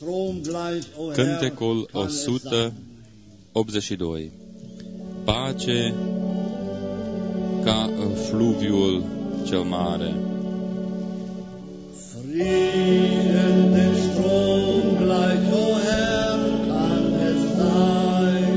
Cântecul 182. Pace ca în fluviul cel mare. Frieden den Strom gleich, o Herr, kann es sein.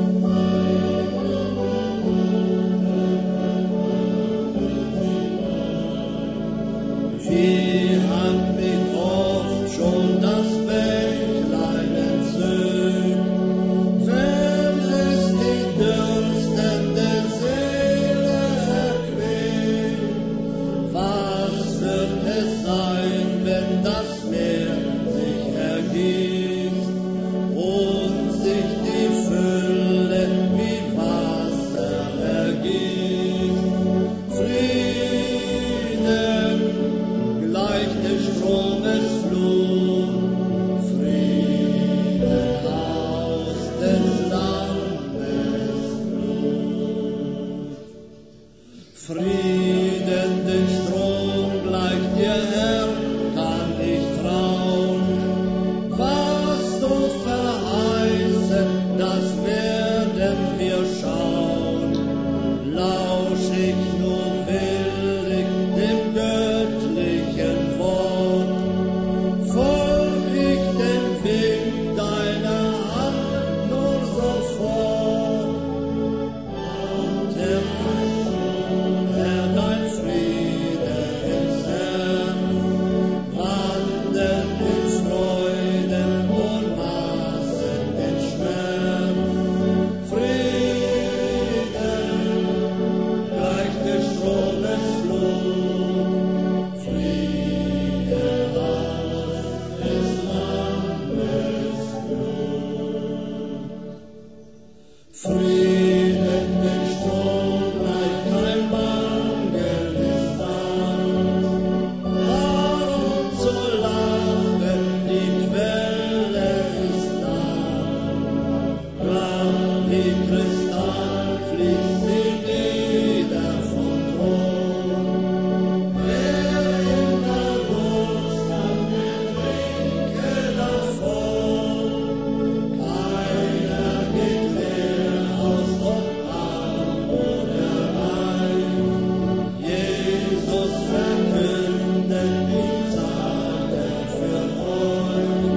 Wie hat mich oft schon das Bächlein entzückt, wenn es die dürstende Seele erquillt. Was wird es sein, wenn das Meer sich ergießt und sich die Fülle wie Wasser ergießt? Frieden gleich des Stromes Flut, Frieden aus des Landes Blut. Frieden den Strom gleich dir, Herr, kann ich trauen. Was du verheißen, das werden wir schauen. Lausch ich nur willig dem göttlichen Wort, folg ich dem Weg deiner Hand nur sofort. Der Herr, dein Friede ins Herz, wandelt in Freuden und Maßen in Schmerz. Frieden gleich des Stromes Flut, Frieden aus des Landes Blut. Frieden den Strom gleich kein Mangel ist da. Warum zu lachen, die Quelle ist da. Klar wie Kristall fließt sie nieder vom Thron. Wer in der Durst hat, der trinke davon. Keiner geht leer aus, ob arm oder reich. Jesus verkündet die Tage für euch.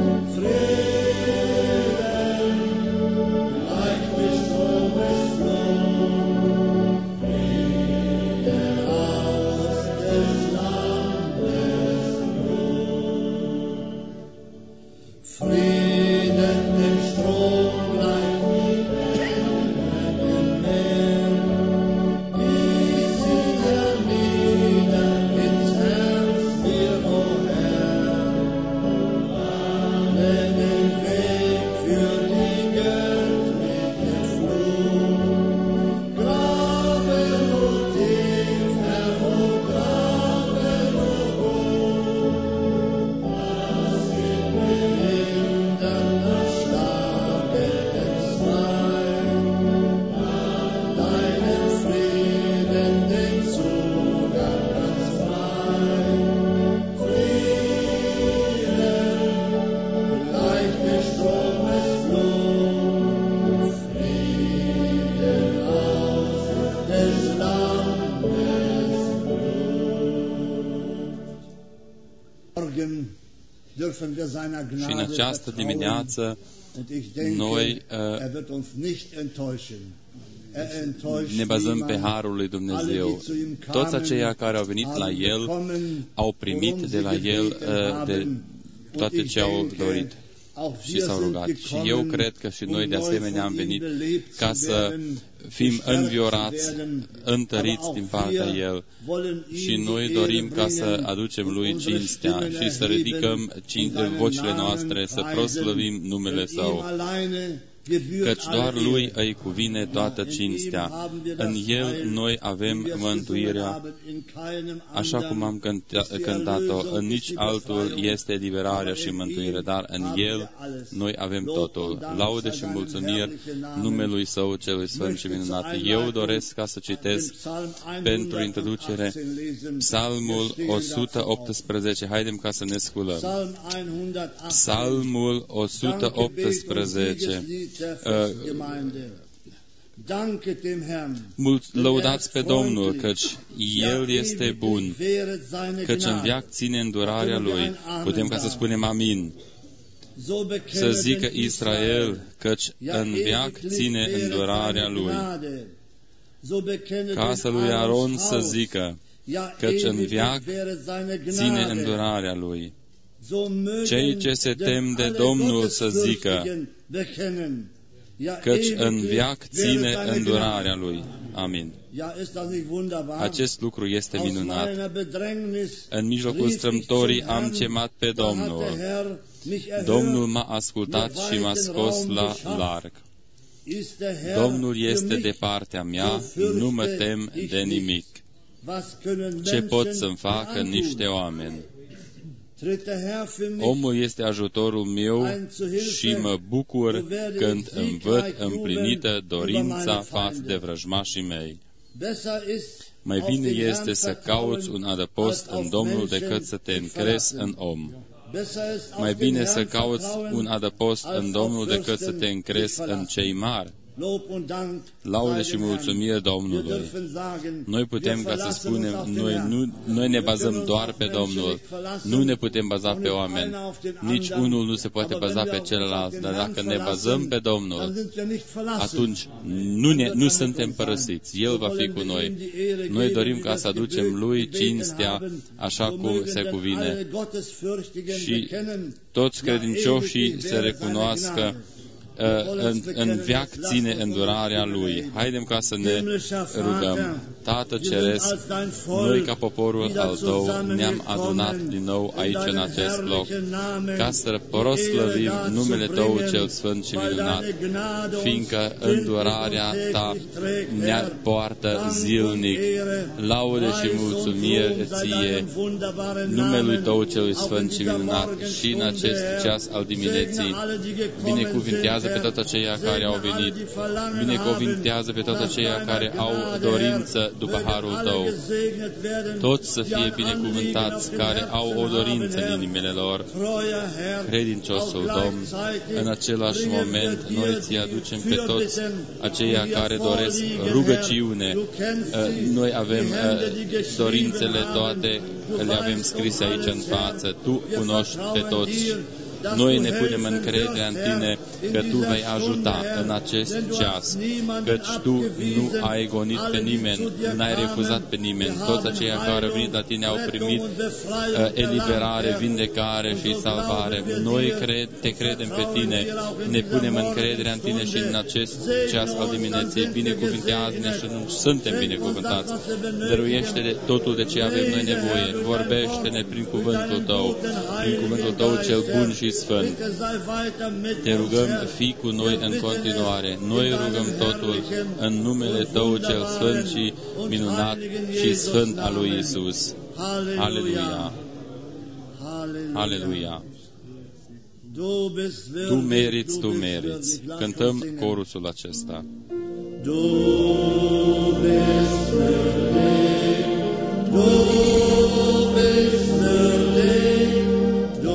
Frieden gleich des Stromes Flut, Frieden aus des Landes Blut. Frieden dem Strom gleich, im Meer, gieß sie hernieder ins Herz dir, o Herr. Bahne den Weg für die göttliche Flut. Grabe nur tief, Herr, o grabe nur hoch. Was ihn behindert, erschlage entzwei. Deinen Frieden, den Zugang ganz frei. Frieden gleich des Stromes Flut, Frieden aus des Landes Blut. Morgen dürfen wir seiner Și în Gnade această vertrauen. dimineață Und ich denke, noi wird uns nicht enttäuschen. Enttäuscht ne bazăm pe niemand. Harul lui Dumnezeu. Toți aceia care au venit la El au primit de la El de toate ce au dorit și s-au rugat. Și eu cred că și noi de asemenea am venit ca să fim înviorați, întăriți din partea El. Și noi dorim ca să aducem Lui cinstea și să ridicăm vocile noastre, să proslăvim numele Său. căci doar Lui îi cuvine toată cinstea. În El noi avem mântuirea, așa cum am cântat-o, în nici altul este eliberarea și mântuirea, dar în El noi avem totul. Laude și mulțumiri numelui Său celui Sfânt și minunat. Eu doresc ca să citesc pentru introducere Psalmul 118. Haidem ca să ne sculăm. Psalmul 118. Lăudați pe Domnul, căci El este bun, căci în veac ține îndurarea Lui. Putem ca să spunem amin. Să zică Israel, căci în veac ține îndurarea Lui. Casa lui Aron să zică, căci în veac ține îndurarea Lui. Cei ce se tem de Domnul să zică, căci în veac ține îndurarea Lui. Amin. Acest lucru este minunat. În mijlocul strâmtorii am chemat pe Domnul. Domnul m-a ascultat și m-a scos la larg. Domnul este de partea mea, nu mă tem de nimic. Ce pot să-mi facă niște oameni? Omul este ajutorul meu și mă bucur când îmi văd împlinită dorința față de vrăjmașii mei. Mai bine este să cauți un adăpost în Domnul decât să te încrezi în om. Mai bine să cauți un adăpost în Domnul decât să te încrezi în cei mari. Laude și mulțumiri Domnului. Noi putem ca să spunem, noi ne bazăm doar pe Domnul. Nu ne putem baza pe oameni. Nici unul nu se poate baza pe celălalt. Dar dacă ne bazăm pe Domnul, atunci nu suntem părăsiți. El va fi cu noi. Noi dorim ca să aducem Lui cinstea așa cum se cuvine. Și toți credincioșii să recunoască în veac ține îndurarea Lui. Haidem ca să ne rugăm. Tată Ceresc, noi ca poporul al Tău ne-am adunat din nou aici în acest loc ca să proslăvim numele Tău cel Sfânt și minunat, fiindcă îndurarea Ta ne poartă zilnic. Laude și mulțumiri Ție, numelui Tău celui Sfânt și minunat, și în acest ceas al dimineții. Binecuvintează pe toți aceia care au venit. Binecuvintează pe toți aceia care au dorință după harul Tău. Toți să fie binecuvântați care au o dorință în inimile lor. Credinciosul Domn, în același moment noi Ți aducem pe toți aceia care doresc rugăciune. Noi avem dorințele toate, le avem scrise aici în față. Tu cunoști pe toți. Noi ne punem încrederea în Tine că Tu vei ajuta în acest ceas, căci Tu nu ai gonit pe nimeni, n-ai refuzat pe nimeni. Toți aceia care au venit la Tine au primit eliberare, vindecare și salvare. Noi Te credem pe Tine, ne punem încrederea în Tine și în acest ceas al dimineții. Binecuvintează-ne și nu suntem binecuvântați. Dăruiește totul de ce avem noi nevoie. Vorbește-ne prin cuvântul Tău, prin cuvântul Tău cel bun și Sfânt. Te rugăm, fii cu noi în continuare. Noi rugăm totul în numele Tău cel Sfânt și minunat și Sfânt al lui Iisus. Aleluia! Aleluia! Tu meriți, Tu meriți. Cântăm corusul acesta. Du bist würdig, du bist würdig, du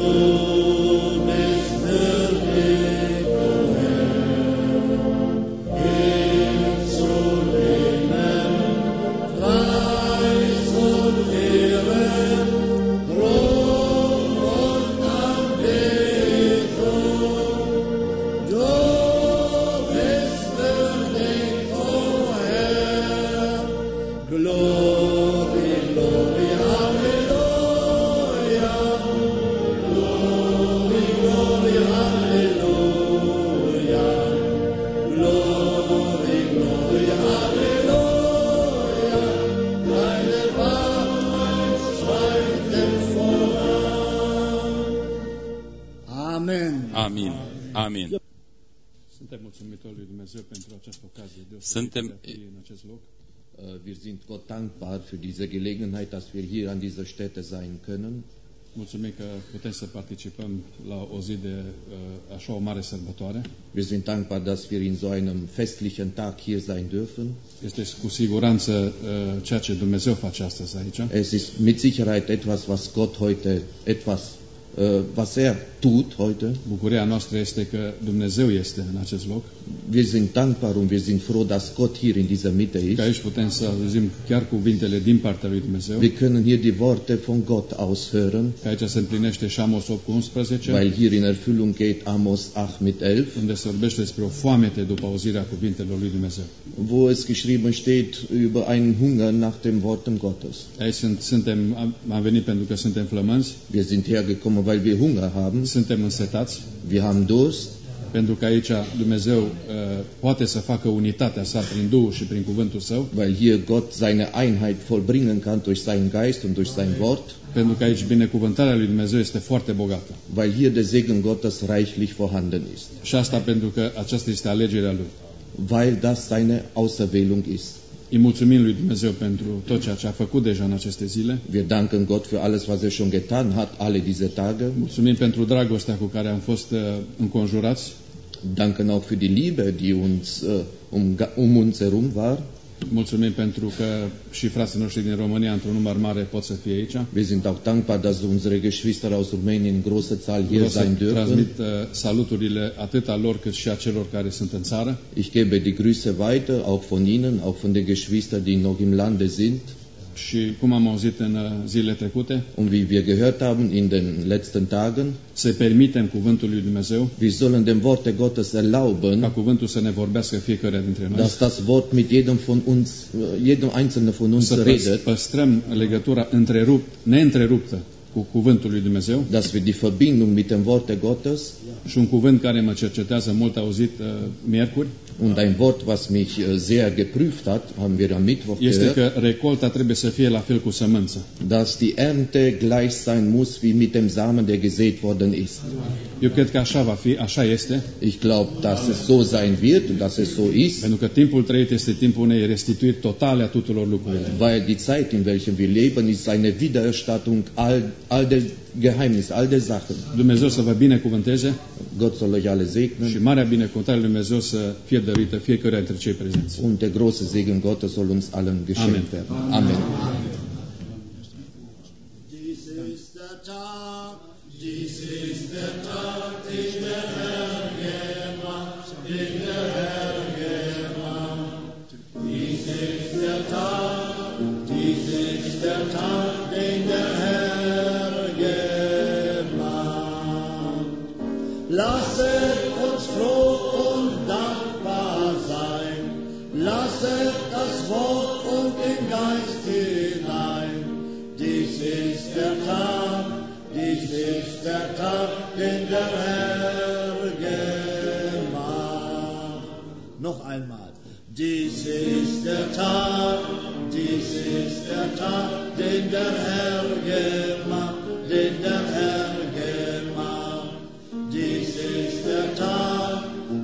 Suntem mulțumitori lui Dumnezeu pentru această ocazie deosebită de a fi în acest loc. Wir sind Gott dankbar für diese Gelegenheit, dass wir hier an dieser Stätte sein können. Mulțumim că putem să participăm la o zi de așa o mare sărbătoare. Wir sind dankbar, dass wir in so einem festlichen Tag hier sein dürfen. Este cu siguranță ceea ce Dumnezeu face astăzi aici. Es ist mit Sicherheit etwas, was Gott heute was er tut heute. Bucuria noastră este că Dumnezeu este în acest loc. Wir sind dankbar und wir sind froh, dass Gott hier in dieser Mitte ist. Că aici putem să auzim chiar cuvintele din partea lui Dumnezeu. Wir können hier die Worte von Gott aushören. Că aici se împlinește și Amos 8:11. Weil hier in Erfüllung geht Amos 8:11. Unde se vorbește despre o foamete după auzirea cuvintelor lui Dumnezeu. Wo es geschrieben steht über einen Hunger nach dem Worten Gottes. Aici am venit pentru că suntem flămânzi. Wir sind hergekommen, weil wir Hunger haben. Suntem însetați. Wir haben Durst. Pentru că aici Dumnezeu poate să facă unitatea sa prin Duhul și prin cuvântul său. Weil hier Gott seine Einheit vollbringen kann durch seinen Geist und durch sein Wort. Pentru că aici binecuvântarea lui Dumnezeu este foarte bogată. Weil hier der Segen Gottes reichlich vorhanden ist. Și asta pentru că aceasta este alegerea lui. Weil das seine Auserwählung ist. Îi mulțumim lui Dumnezeu pentru tot ceea ce a făcut deja în aceste zile. Wir danken Gott für alles, was er schon getan hat, alle diese Tage. Mulțumim pentru dragostea cu care am fost înconjurați. Danken auch für die Liebe, die uns um uns herum war. Mulțumim pentru că și frații noștri din România, într-un număr mare, pot să fie aici. Wir sind auch dankbar, dass unsere Geschwister aus Rumänien in großer Zahl hier sein dürfen. Transmit saluturile atât a lor cât și a celor care sunt în țară. Ich gebe die Grüße weiter, auch von Ihnen, auch von den Geschwistern, die noch im Lande sind. Și cum am auzit în zilele trecute, und wie wir gehört haben in den letzten Tagen, să permitem cuvântul lui Dumnezeu, wir sollen dem Worte Gottes erlauben, ca cuvântul să ne vorbească fiecare dintre noi, dass das Wort mit jedem von uns, jedem einzelnen von uns redet, să păstrăm legătura neîntreruptă cu cuvântul lui Dumnezeu, dass wir die Verbindung mit dem Worte Gottes, și un cuvânt care mă cercetează mult auzit miercuri, und ein Wort, was mich sehr geprüft hat, haben wir am Mittwoch gehört, este că recolta trebuie să fie la fel cu sămânța. Dass die Ernte gleich sein muss wie mit dem Samen, der gesät worden ist. Eu cred că așa va fi, așa este. Ich glaube, dass es so sein wird und dass es so ist. Pentru că timpul trăit este timpul unei restituiri totale a tuturor lucrurilor. Weil die Zeit, in welcher wir leben, ist eine Wiedererstattung all der Geheimnisse, all der Sachen. Dumnezeu să vă binecuvânteze. Gott soll euch alle segnen. Și marea binecuvântare lui Dumnezeu să fie dăruită fiecare dintre cei prezenți. Und der große Segen Gottes soll uns allen geschenkt werden. Amen. Dies ist der Tag, dies ist der Tag, den der Herr gemacht, den der Herr gemacht. Dies ist der Tag, dies ist der Tag, den der Herr gemacht. Lasset uns froh und dankbar sein, lasset das Wort und den Geist hinein. Dies ist der Tag, den der Herr gemacht. Noch einmal. Dies ist der Tag, den der Herr gemacht, den der Herr gemacht. Dies ist der Tag,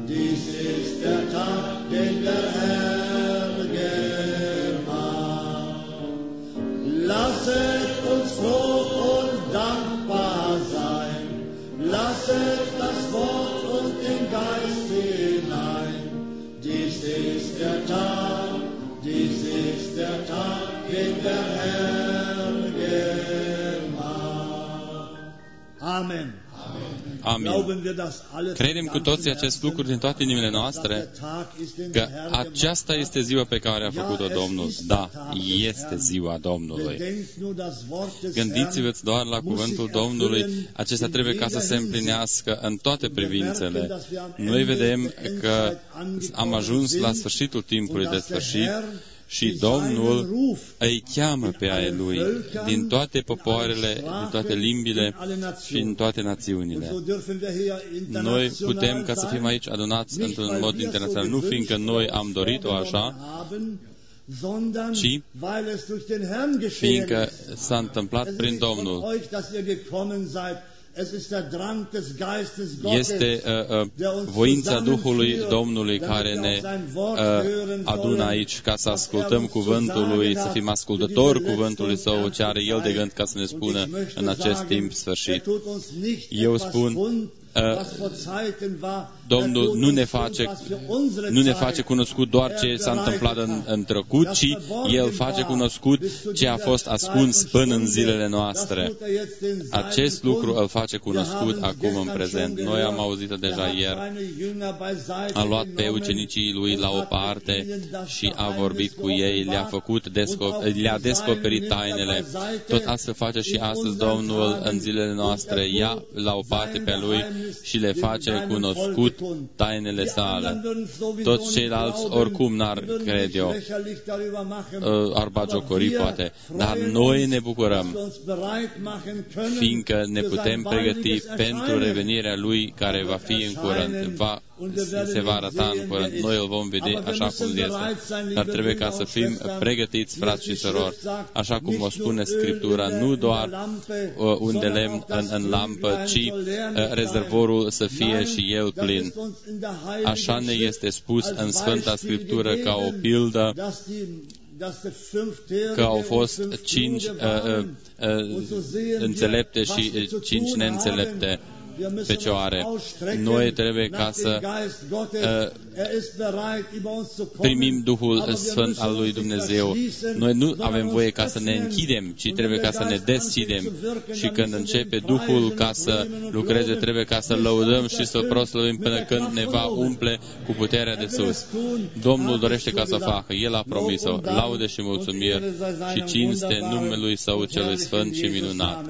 den der Herr gemacht. Lasset uns froh und dankbar sein, lasset das Wort und den Geist hinein. Dies ist der Tag, den der Herr gemacht. Amen. Amin. Credem cu toții acest lucru din toate inimile noastre, că aceasta este ziua pe care a făcut-o Domnul. Da, este ziua Domnului. Gândiți-vă doar la cuvântul Domnului, acesta trebuie ca să se împlinească în toate privințele. Noi vedem că am ajuns la sfârșitul timpului de sfârșit și Domnul îi cheamă pe ai Lui din toate popoarele, din toate limbile și din toate națiunile. Noi putem ca să fim aici adunați într-un mod internațional, nu fiindcă noi am dorit-o așa, ci fiindcă s-a întâmplat prin Domnul. Este voința Duhului Domnului care ne adună aici ca să ascultăm cuvântul Lui, să fim ascultători cuvântului Său, ce are El de gând ca să ne spună în acest timp sfârșit. Eu spun, Domnul nu ne face cunoscut doar ce s-a întâmplat în trecut, ci El face cunoscut ce a fost ascuns până în zilele noastre. Acest lucru îl face cunoscut acum în prezent. Noi am auzit deja ieri. A luat pe ucenicii Lui la o parte și a vorbit cu ei, le-a descoperit tainele. Tot astfel face și astăzi Domnul în zilele noastre. Ia la o parte pe Lui și le face cunoscut tainele Sale. Toți ceilalți oricum n-ar, cred eu, ar bagiocori poate, dar noi ne bucurăm, fiindcă ne putem pregăti pentru revenirea Lui care va fi în curând, se va arăta în curând. Noi îl vom vedea așa cum este. Dar trebuie ca să fim pregătiți, frați și surori, așa cum o spune Scriptura, nu doar un de lemn în lampă, ci rezervorul să fie și el plin. Așa ne este spus în Sfânta Scriptură ca o pildă, că au fost 5 înțelepte și 5 neînțelepte fecioare. Noi trebuie ca să primim Duhul Sfânt al lui Dumnezeu. Noi nu avem voie ca să ne închidem, ci trebuie ca să ne deschidem. Și când începe Duhul ca să lucreze, trebuie ca să lăudăm și să proslăvim până când ne va umple cu puterea de sus. Domnul dorește ca să facă. El a promis-o. Laude și mulțumiri și cinste numelui Său celui Sfânt și minunat.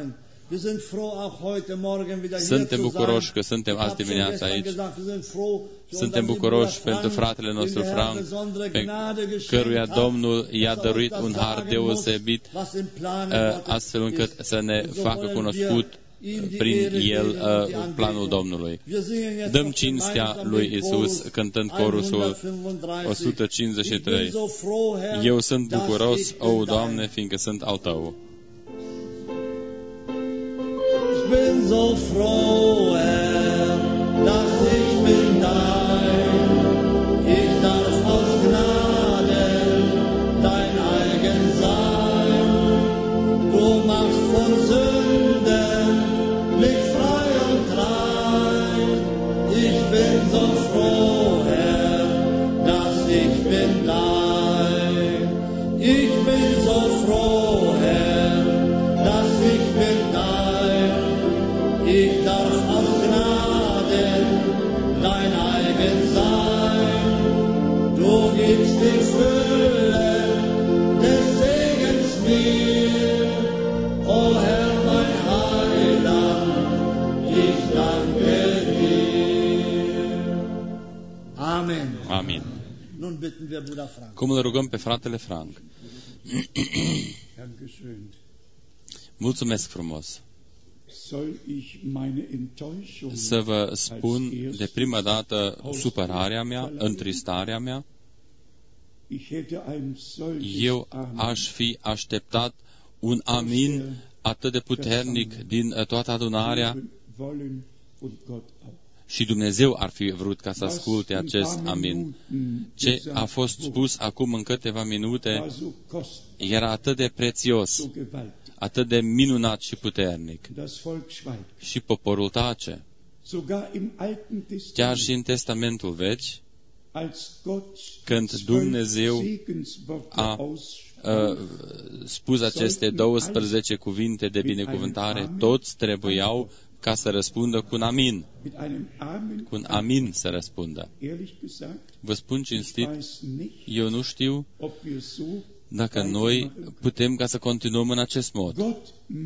Suntem bucuroși că suntem azi dimineața aici. Suntem bucuroși pentru fratele nostru Frank, pe căruia Domnul i-a dăruit un har deosebit, astfel încât să ne facă cunoscut prin el planul Domnului. Dăm cinstea lui Isus cântând corusul 153. Eu sunt bucuros, o Doamne, fiindcă sunt al Tău. Ich bin so froh, Herr, dass ich bin dein. Ich darf aus Gnaden dein eigen sein. Du machst von Sünden mich frei und rein. Ich bin so froh, Herr, dass ich bin dein. Ich bin so froh, Herr, dass ich bin dein. Ich darf aus Gnaden dein eigen sein. Du gibst die Fülle des Segens mir. O Herr, mein Heiland, ich danke dir. Amen. Amin. Nun bitten wir Bruder Frank. Cum îl rugăm pe fratele Frank? Mulțumesc frumos. Să vă spun de prima dată supărarea mea, întristarea mea. Eu aș fi așteptat un amin atât de puternic din toată adunarea și Dumnezeu ar fi vrut ca să asculte acest amin. Ce a fost spus acum în câteva minute era atât de prețios, atât de minunat și puternic. Și poporul tace. Chiar și în Testamentul Vechi, când Dumnezeu a spus aceste 12 cuvinte de binecuvântare, toți trebuiau ca să răspundă cu un amin. Cu un amin să răspundă. Vă spun cinstit, eu nu știu dacă noi putem ca să continuăm în acest mod.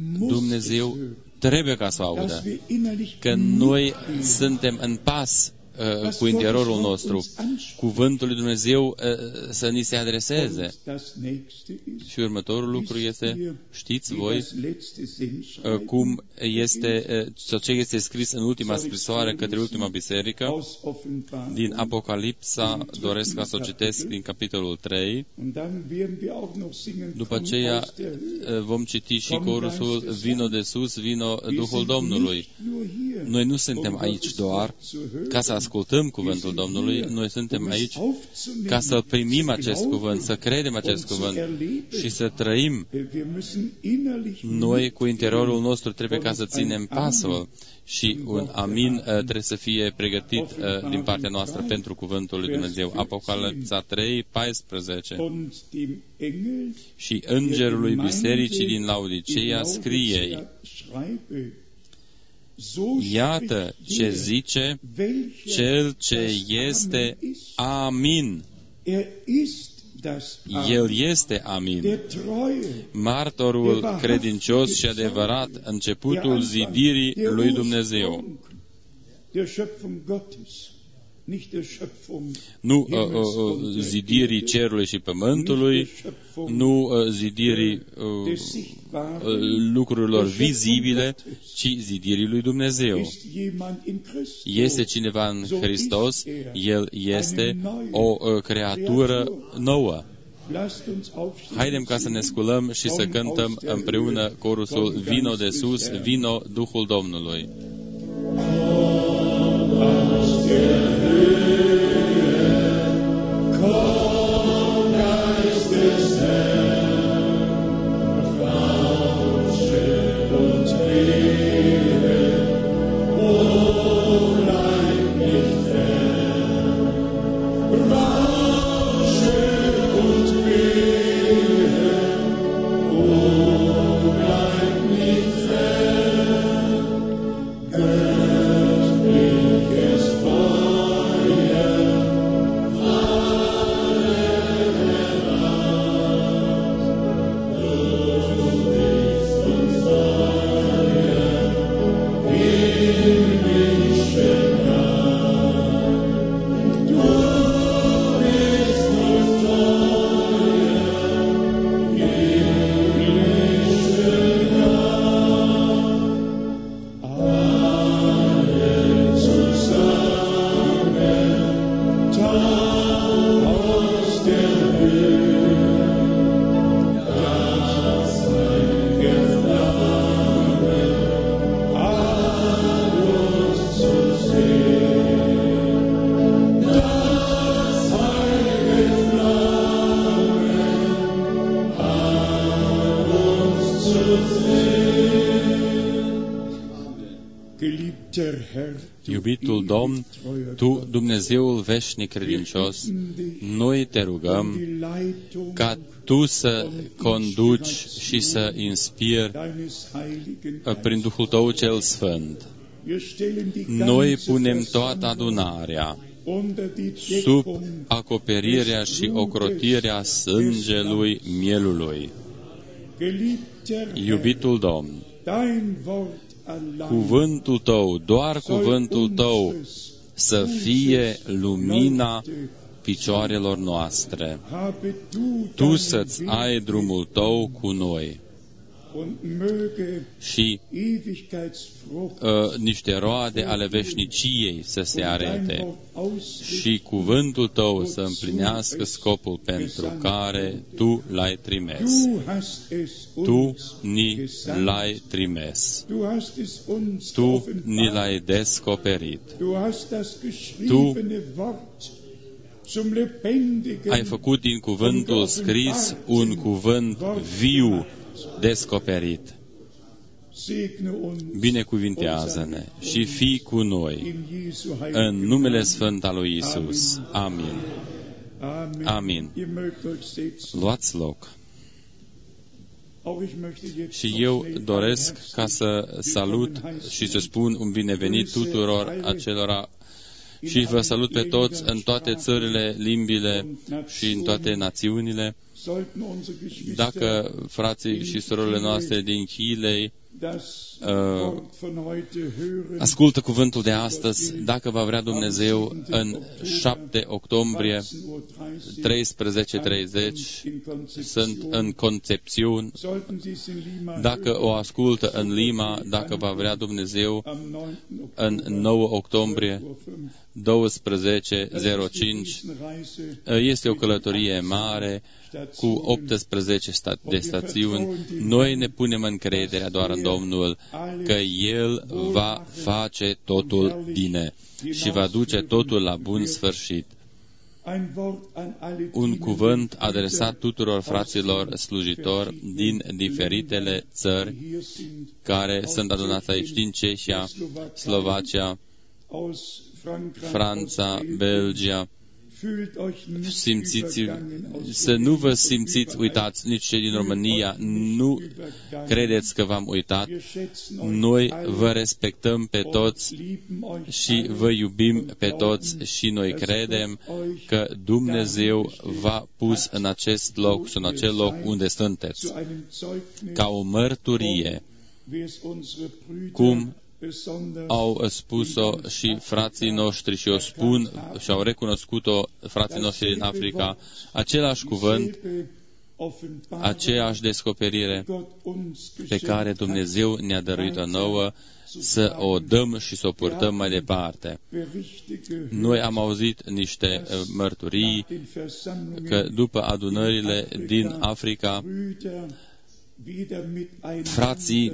Dumnezeu trebuie ca să audă că noi suntem în pas cu interiorul nostru, cuvântul lui Dumnezeu să ni se adreseze. Și următorul lucru este, știți voi cum este, sau ce este scris în ultima scrisoare către ultima biserică, din Apocalipsa, doresc ca să o citesc din capitolul 3. După aceea vom citi și corusul Vino de sus, vino Duhul Domnului. Noi nu suntem aici doar ca să ascultăm cuvântul Domnului, noi suntem aici ca să primim acest cuvânt, să credem acest cuvânt și să trăim. Noi cu interiorul nostru trebuie ca să ținem pasul și un amin trebuie să fie pregătit din partea noastră pentru cuvântul lui Dumnezeu. Apocalipsa 3, 14. Și îngerului bisericii din Laodiceea scrie: iată ce zice cel ce este Amin. El este Amin, martorul credincios și adevărat, începutul zidirii lui Dumnezeu. Nu zidirii cerului și pământului, nu zidirii lucrurilor vizibile, ci zidirii lui Dumnezeu. Este cineva în Hristos, El este o creatură nouă. Haidem ca să ne sculăm și să cântăm împreună corusul Vino de sus, vino Duhul Domnului. Iubitul Domn, Tu, Dumnezeul veșnic credincios, noi te rugăm ca Tu să conduci și să inspiri prin Duhul Tău cel Sfânt. Noi punem toată adunarea sub acoperirea și ocrotirea sângelui mielului. Iubitul Domn, cuvântul Tău, doar cuvântul Tău, să fie lumina picioarelor noastre. Tu să-ți ai drumul Tău cu noi și niște roade ale veșniciei să se arete și cuvântul Tău să împlinească scopul pentru care Tu l-ai trimis. Tu ni l-ai trimis. Tu ni l-ai descoperit. Tu ai făcut din cuvântul scris un cuvânt viu, descoperit. Binecuvintează-ne și fii cu noi în numele Sfânt al lui Iisus. Amin. Amin. Luați loc. Și eu doresc ca să salut și să spun un binevenit tuturor acelora și vă salut pe toți în toate țările, limbile și în toate națiunile. Dacă frații și surorile noastre din Chilei ascultă cuvântul de astăzi, dacă va vrea Dumnezeu, în 7 octombrie, 13:30, sunt în Concepțiun. Dacă o ascultă în Lima, dacă va vrea Dumnezeu, în 9 octombrie, 12:05, este o călătorie mare, cu 18 de stațiuni. Noi ne punem încrederea doar în Domnul, că El va face totul bine și va duce totul la bun sfârșit. Un cuvânt adresat tuturor fraților slujitori din diferitele țări care sunt adunați aici, din Cehia, Slovacia, Franța, Belgia. Să nu vă simțiți uitați, nici cei din România, nu credeți că v-am uitat. Noi vă respectăm pe toți și vă iubim pe toți și noi credem că Dumnezeu v-a pus în acest loc, în acel loc unde sunteți, ca o mărturie, cum au spus-o și frații noștri și o spun și au recunoscut-o frații noștri din Africa, același cuvânt, aceeași descoperire pe care Dumnezeu ne-a dăruit-o nouă, să o dăm și să o purtăm mai departe. Noi am auzit niște mărturii că după adunările din Africa, frații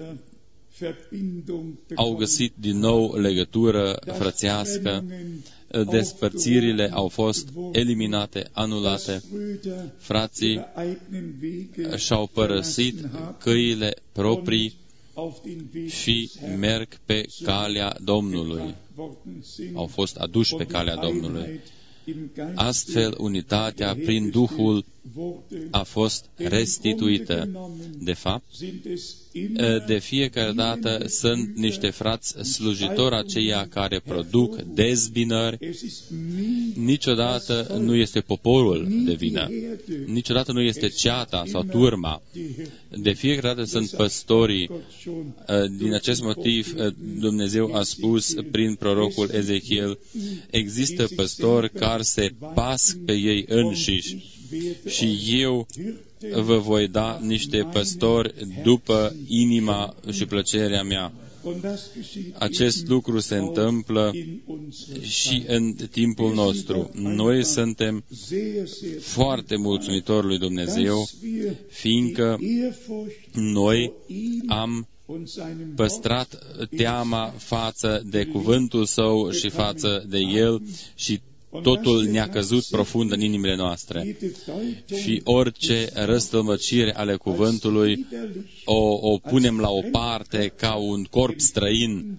au găsit din nou legătură frățească, despărțirile au fost eliminate, anulate, frații și-au părăsit căile proprii și merg pe calea Domnului. Au fost aduși pe calea Domnului. Astfel, unitatea prin Duhul a fost restituită. De fapt, de fiecare dată sunt niște frați slujitori aceia care produc dezbinări. Niciodată nu este poporul de vină. Niciodată nu este ceata sau turma. De fiecare dată sunt păstorii. Din acest motiv, Dumnezeu a spus prin prorocul Ezechiel, există păstori care se pasc pe ei înșiși și eu vă voi da niște păstori după inima și plăcerea mea. Acest lucru se întâmplă și în timpul nostru. Noi suntem foarte mulțumitori lui Dumnezeu, fiindcă noi am păstrat teama față de cuvântul Său și față de El și totul ne-a căzut profund în inimile noastre. Și orice răstălmăcire ale cuvântului o punem la o parte ca un corp străin.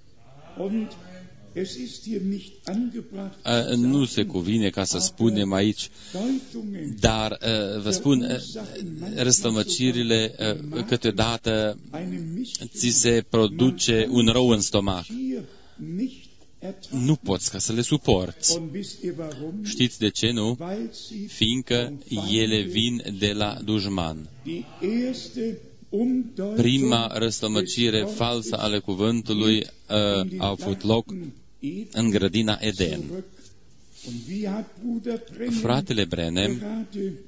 Nu se cuvine ca să spunem aici, dar vă spun, răstălmăcirile câteodată ți se produce un rău în stomac. Nu poți ca să le suporți. Știți de ce nu? Fiindcă ele vin de la dușman. Prima răstălmăcire falsă ale cuvântului a avut loc în grădina Eden. Fratele Branham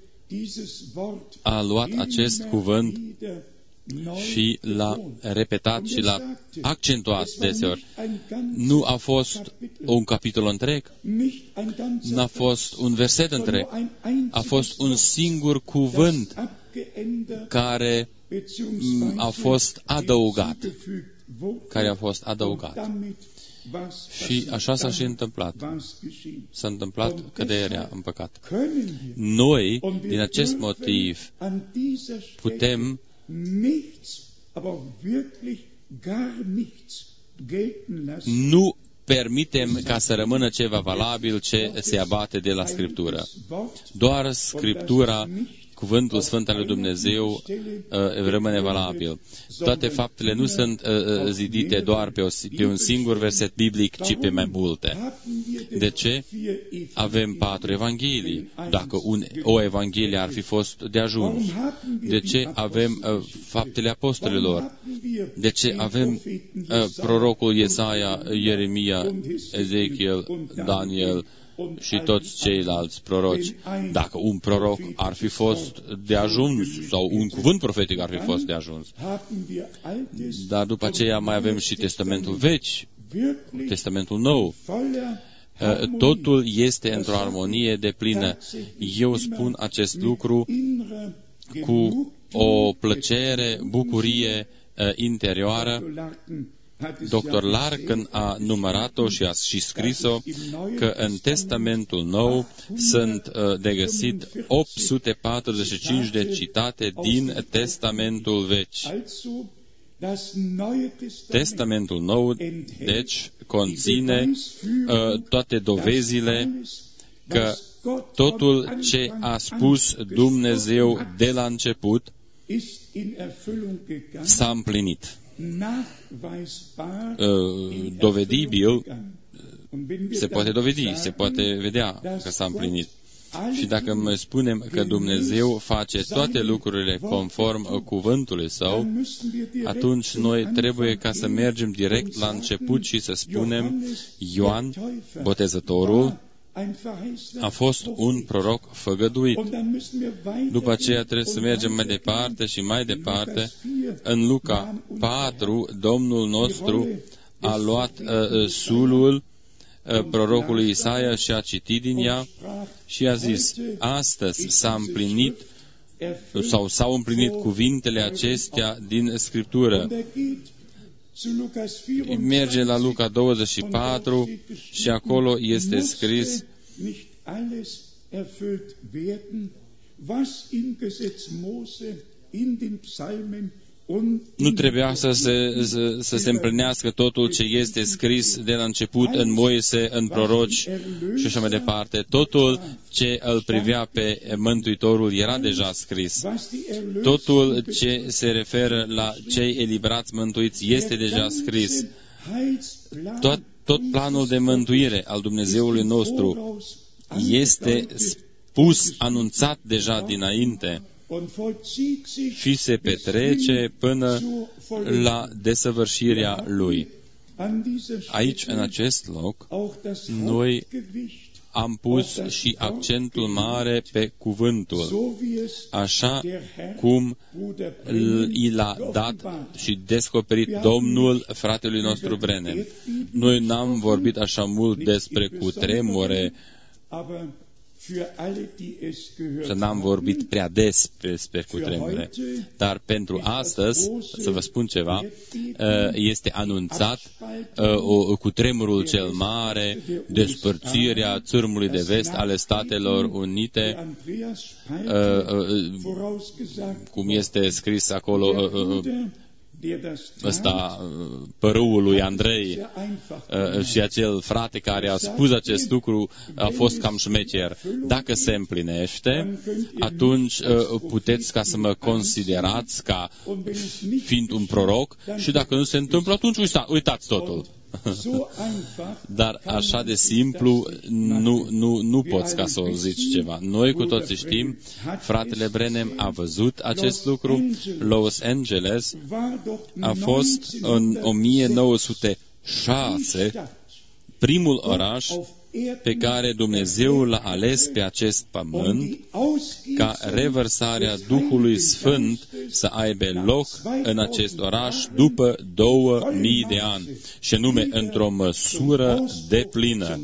a luat acest cuvânt și l-a repetat și l-a accentuat deseori. Nu a fost un capitol întreg, n-a fost un verset întreg, a fost un singur cuvânt care a fost adăugat. Și așa s-a și întâmplat. S-a întâmplat căderea în păcat. Noi, din acest motiv, putem nu permitem ca să rămână ceva valabil ce se abate de la Scriptură. Doar Scriptura cuvântul sfânt al lui Dumnezeu rămâne valabil. Toate faptele nu sunt zidite doar pe un singur verset biblic, ci pe mai multe. De ce? Avem 4 evanghelii. Dacă o evanghelie ar fi fost de ajuns. De ce avem faptele apostolilor? De ce avem prorocul Iesaia, Ieremia, Ezechiel, Daniel și toți ceilalți proroci? Dacă un proroc ar fi fost de ajuns sau un cuvânt profetic ar fi fost de ajuns. Dar după aceea mai avem și Testamentul Vechi, Testamentul Nou. Totul este într-o armonie deplină. Eu spun acest lucru cu o plăcere, bucurie interioară. Dr. Larkin a numărat-o și scris-o că în Testamentul Nou sunt de găsit 845 de citate din Testamentul Vechi. Testamentul Nou, deci, conține toate dovezile că totul ce a spus Dumnezeu de la început s-a împlinit. Dovedibil, se poate dovedi, se poate vedea că s-a împlinit. Și dacă mai spunem că Dumnezeu face toate lucrurile conform cuvântului Său, atunci noi trebuie ca să mergem direct la început și să spunem: Ioan, Botezătorul, a fost un proroc făgăduit. După aceea trebuie să mergem mai departe și mai departe. În Luca 4, Domnul nostru a luat sulul prorocului Isaia și a citit din ea și a zis: astăzi s-a împlinit sau s-au împlinit cuvintele acestea din Scriptură. Merge la Luca 24 și acolo este scris: nu trebuia să se împlinească totul ce este scris de la început în Moise, în proroci și așa mai departe. Totul ce îl privea pe Mântuitorul era deja scris. Totul ce se referă la cei eliberați mântuiți este deja scris. Tot planul de mântuire al Dumnezeului nostru este spus, anunțat deja dinainte și se petrece până la desăvârșirea Lui. Aici, în acest loc, noi am pus și accentul mare pe cuvântul, așa cum i l-a dat și descoperit Domnul fratelui nostru Brenem. Noi n-am vorbit așa mult despre cutremure, să n-am vorbit prea des despre cutremure, dar pentru astăzi, să vă spun ceva, este anunțat cutremurul cel mare, despărțirea țărmului de vest ale Statelor Unite, cum este scris acolo, ăsta, părâul lui Andrei, și acel frate care a spus acest lucru a fost cam șmecher. Dacă se împlinește, atunci puteți ca să mă considerați ca fiind un proroc, și dacă nu se întâmplă, atunci uitați totul. Dar așa de simplu nu poți ca să o zici ceva. Noi cu toții știm, fratele Brenem a văzut acest lucru. Los Angeles a fost în 1906 primul oraș pe care Dumnezeu l-a ales pe acest pământ ca revărsarea Duhului Sfânt să aibă loc în acest oraș după 2000 de ani, și anume într-o măsură deplină.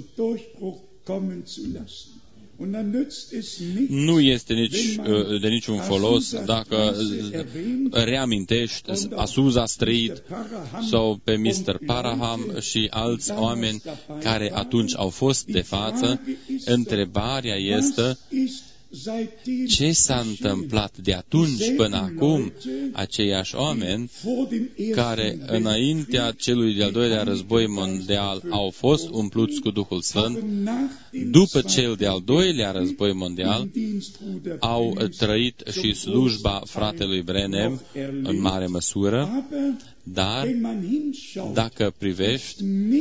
Nu este de niciun folos dacă reamintești Azusa Street sau pe Mr. Parham și alți oameni care atunci au fost de față. Întrebarea este Ce s-a întâmplat de atunci până acum? Aceiași oameni care înaintea celui de-al doilea război mondial au fost umpluți cu Duhul Sfânt, după cel de-al doilea război mondial au trăit și slujba fratelui Branham în mare măsură, dar dacă privești,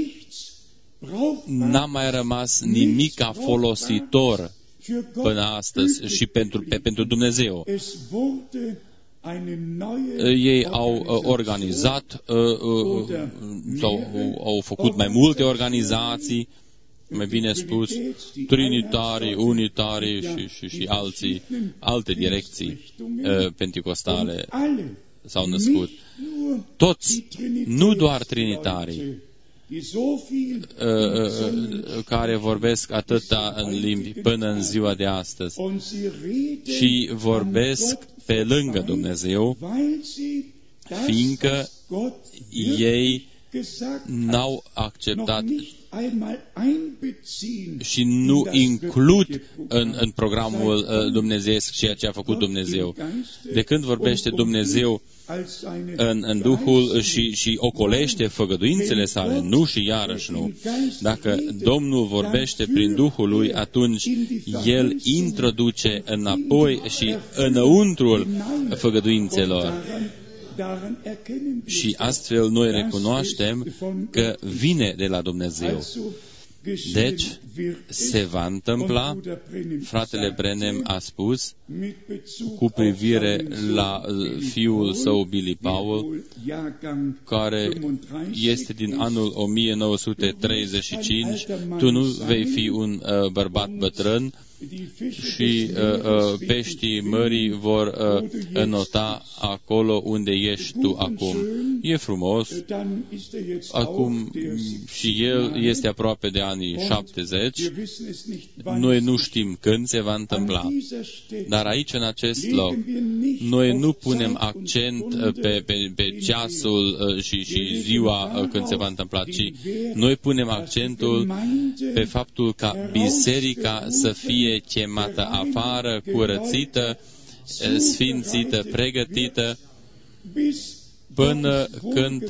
n-a mai rămas nimic folositor până astăzi și pentru Dumnezeu. Ei au organizat sau au făcut mai multe organizații, mai bine spus, trinitarii, unitarii și alte direcții penticostale s-au născut. Toți, nu doar trinitarii, care vorbesc atâta în limbi până în ziua de astăzi și vorbesc pe lângă Dumnezeu, fiindcă ei n-au acceptat și nu includ în programul dumnezeiesc ceea ce a făcut Dumnezeu. De când vorbește Dumnezeu în Duhul și ocolește făgăduințele sale, nu și iarăși nu. Dacă Domnul vorbește prin Duhul Lui, atunci El introduce înapoi și înăuntrul făgăduințelor. Și astfel noi recunoaștem că vine de la Dumnezeu. Deci, se va întâmpla, fratele Branham a spus, cu privire la fiul său Billy Powell, care este din anul 1935, tu nu vei fi un bărbat bătrân și peștii mării vor înota acolo unde ești tu acum. E frumos. Acum și el este aproape de anii 70. Noi nu știm când se va întâmpla. Dar aici, în acest loc, noi nu punem accent pe ceasul și ziua când se va întâmpla, ci noi punem accentul pe faptul ca biserica să fie chemată afară, curățită, sfințită, pregătită, până când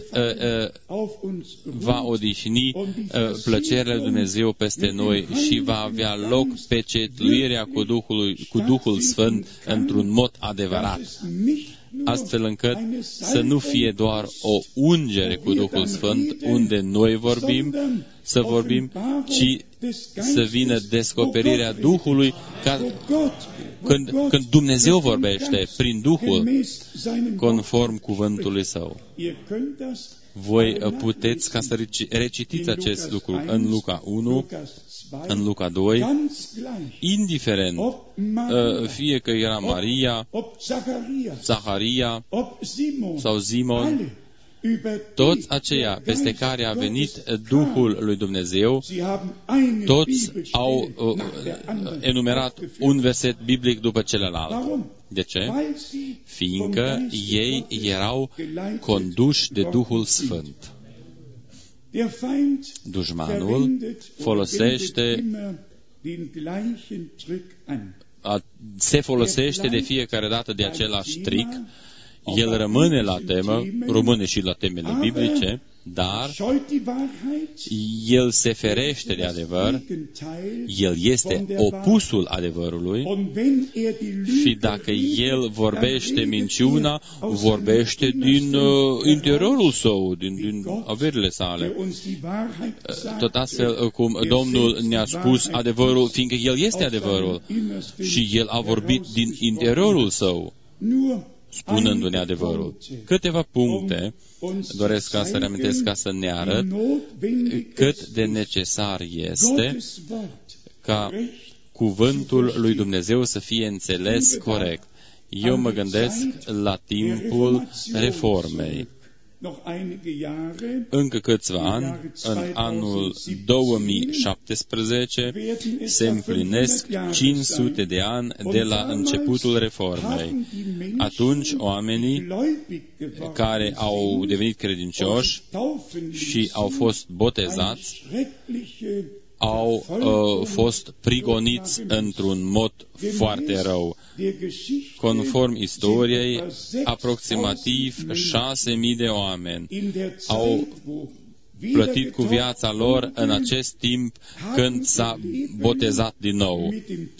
va odihni plăcerea lui Dumnezeu peste noi și va avea loc pecetluirea cu Duhul Sfânt într-un mod adevărat, astfel încât să nu fie doar o ungere cu Duhul Sfânt unde noi vorbim, ci să vină descoperirea Duhului când Dumnezeu vorbește prin Duhul, conform cuvântului Său. Voi puteți ca să recitiți acest lucru în Luca 1, în Luca 2, indiferent fie că era Maria, Zaharia sau Simon, toți aceia peste care a venit Duhul lui Dumnezeu, toți au enumerat un verset biblic după celălalt. De ce? Fiindcă ei erau conduși de Duhul Sfânt. Dușmanul se folosește de fiecare dată de același trick. El rămâne la temă, rămâne și la temele biblice, dar el se ferește de adevăr, el este opusul adevărului și dacă el vorbește minciuna, vorbește din interiorul său, din averile sale. Tot astfel cum Domnul ne-a spus adevărul, fiindcă el este adevărul și el a vorbit din interiorul său, spunându-ne adevărul. Câteva puncte doresc ca să reamintesc, ca să ne arăt cât de necesar este ca cuvântul lui Dumnezeu să fie înțeles corect. Eu mă gândesc la timpul reformei. Încă câțiva ani, în anul 2017, se împlinesc 500 de ani de la începutul reformei. Atunci, oamenii care au devenit credincioși și au fost botezați au fost prigoniți într-un mod foarte rău. Conform istoriei, aproximativ 6.000 de oameni au plătit cu viața lor în acest timp când s-a botezat din nou.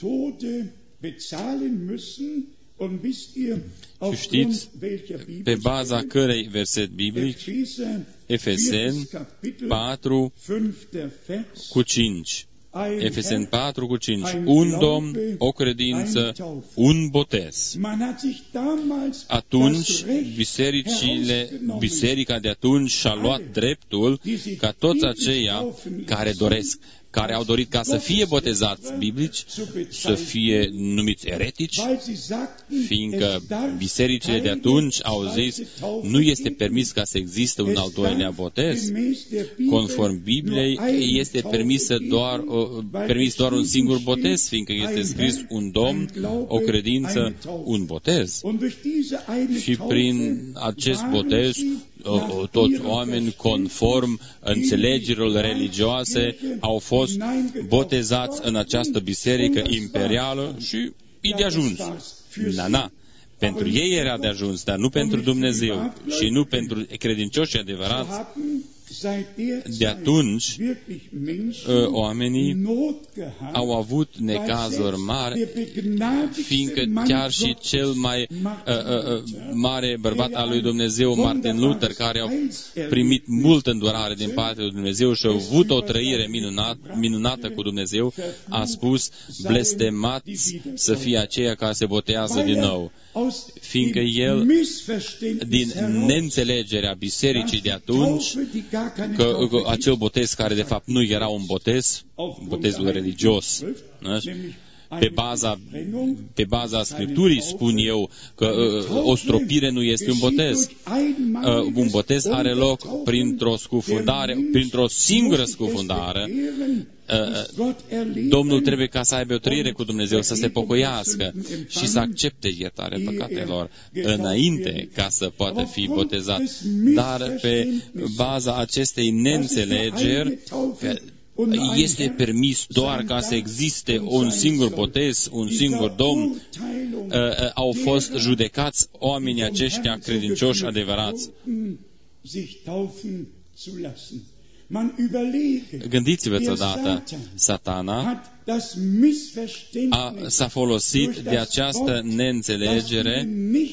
Și știți pe baza cărei verset biblic? Efeseni 4 cu 5. Efeseni 4 cu 5. Un Domn, o credință, un botez. Atunci, biserica de atunci și-a luat dreptul ca toți aceia care au dorit ca să fie botezați biblici, să fie numiți eretici, fiindcă bisericile de atunci au zis, nu este permis ca să existe un al doilea botez. Conform Bibliei, este permis doar un singur botez, fiindcă este scris un Domn, o credință, un botez. Și prin acest botez, toți oameni conform înțelegerilor religioase au fost botezați în această biserică imperială și e de ajuns. Pentru ei era de ajuns, dar nu pentru Dumnezeu și nu pentru credincioșii adevărați. De atunci, oamenii au avut necazuri mari, fiindcă chiar și cel mai mare bărbat al lui Dumnezeu, Martin Luther, care a primit multă îndurare din partea lui Dumnezeu și a avut o trăire minunată cu Dumnezeu, a spus, blestemați să fie aceia care se botează din nou. Fiindcă el, din neînțelegerea bisericii de atunci, că acel botez care de fapt nu era un botez, botezul religios, pe baza Scripturii spun eu că o stropire nu este un botez. Un botez are loc printr-o scufundare, printr-o singură scufundare. Domnul trebuie ca să aibă o trăire cu Dumnezeu, să se pocăiască și să accepte iertarea păcatelor înainte ca să poată fi botezat. Dar pe baza acestei neînțelegeri, este permis doar ca să existe un singur botez, un singur Domn, au fost judecați oamenii aceștia credincioși adevărați. Gândiți-vă odată, Satana s-a folosit de această neînțelegere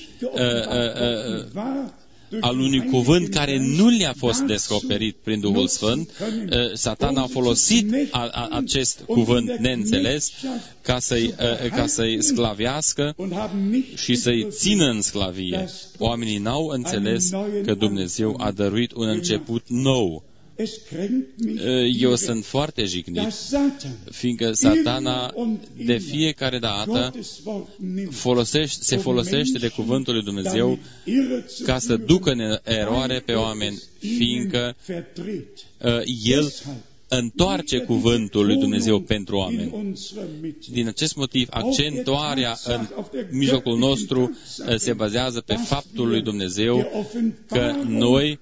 al unui cuvânt care nu le-a fost descoperit prin Duhul Sfânt. Satana a folosit acest cuvânt neînțeles ca să-i sclavească și să-i țină în sclavie. Oamenii n-au înțeles că Dumnezeu a dăruit un început nou. Eu sunt foarte jignit, fiindcă Satana de fiecare dată se folosește de cuvântul lui Dumnezeu ca să ducă în eroare pe oameni, fiindcă el întoarce cuvântul lui Dumnezeu pentru oameni. Din acest motiv, accentuarea în mijlocul nostru se bazează pe faptul lui Dumnezeu că noi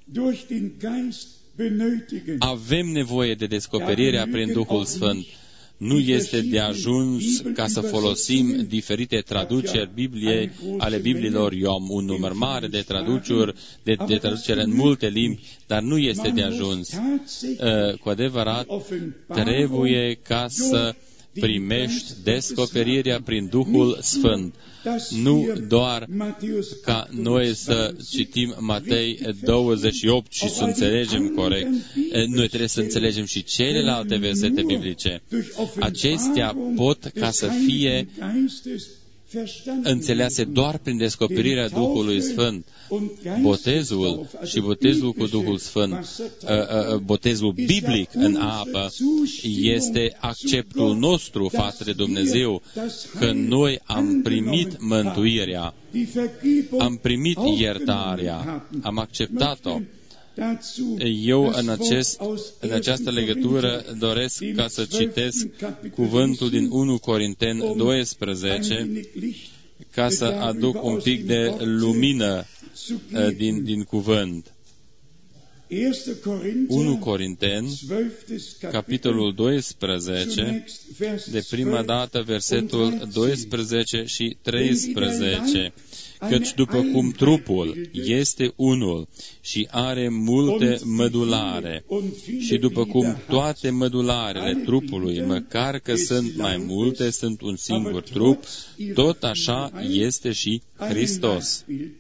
avem nevoie de descoperirea prin Duhul Sfânt. Nu este de ajuns ca să folosim diferite traduceri ale Bibliilor. Eu am un număr mare de traducere în multe limbi, dar nu este de ajuns. Cu adevărat, trebuie ca să primești descoperirea prin Duhul Sfânt. Nu doar ca noi să citim Matei 28 și să înțelegem corect. Noi trebuie să înțelegem și celelalte versete biblice. Acestea pot ca să fie înțelease doar prin descoperirea Duhului Sfânt. Botezul și botezul cu Duhul Sfânt, botezul biblic în apă, este acceptul nostru față de Dumnezeu, că noi am primit mântuirea, am primit iertarea, am acceptat-o. Eu în această legătură doresc ca să citesc cuvântul din 1 Corinteni 12 ca să aduc un pic de lumină din cuvânt. 1 Corinteni, capitolul 12, de prima dată versetul 12 și 13. Căci după cum trupul este unul și are multe mădulare, și după cum toate mădularele trupului, măcar că sunt mai multe, sunt un singur trup, tot așa este și Hristos.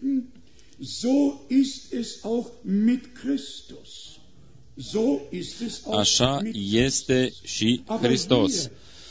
Așa este și Hristos.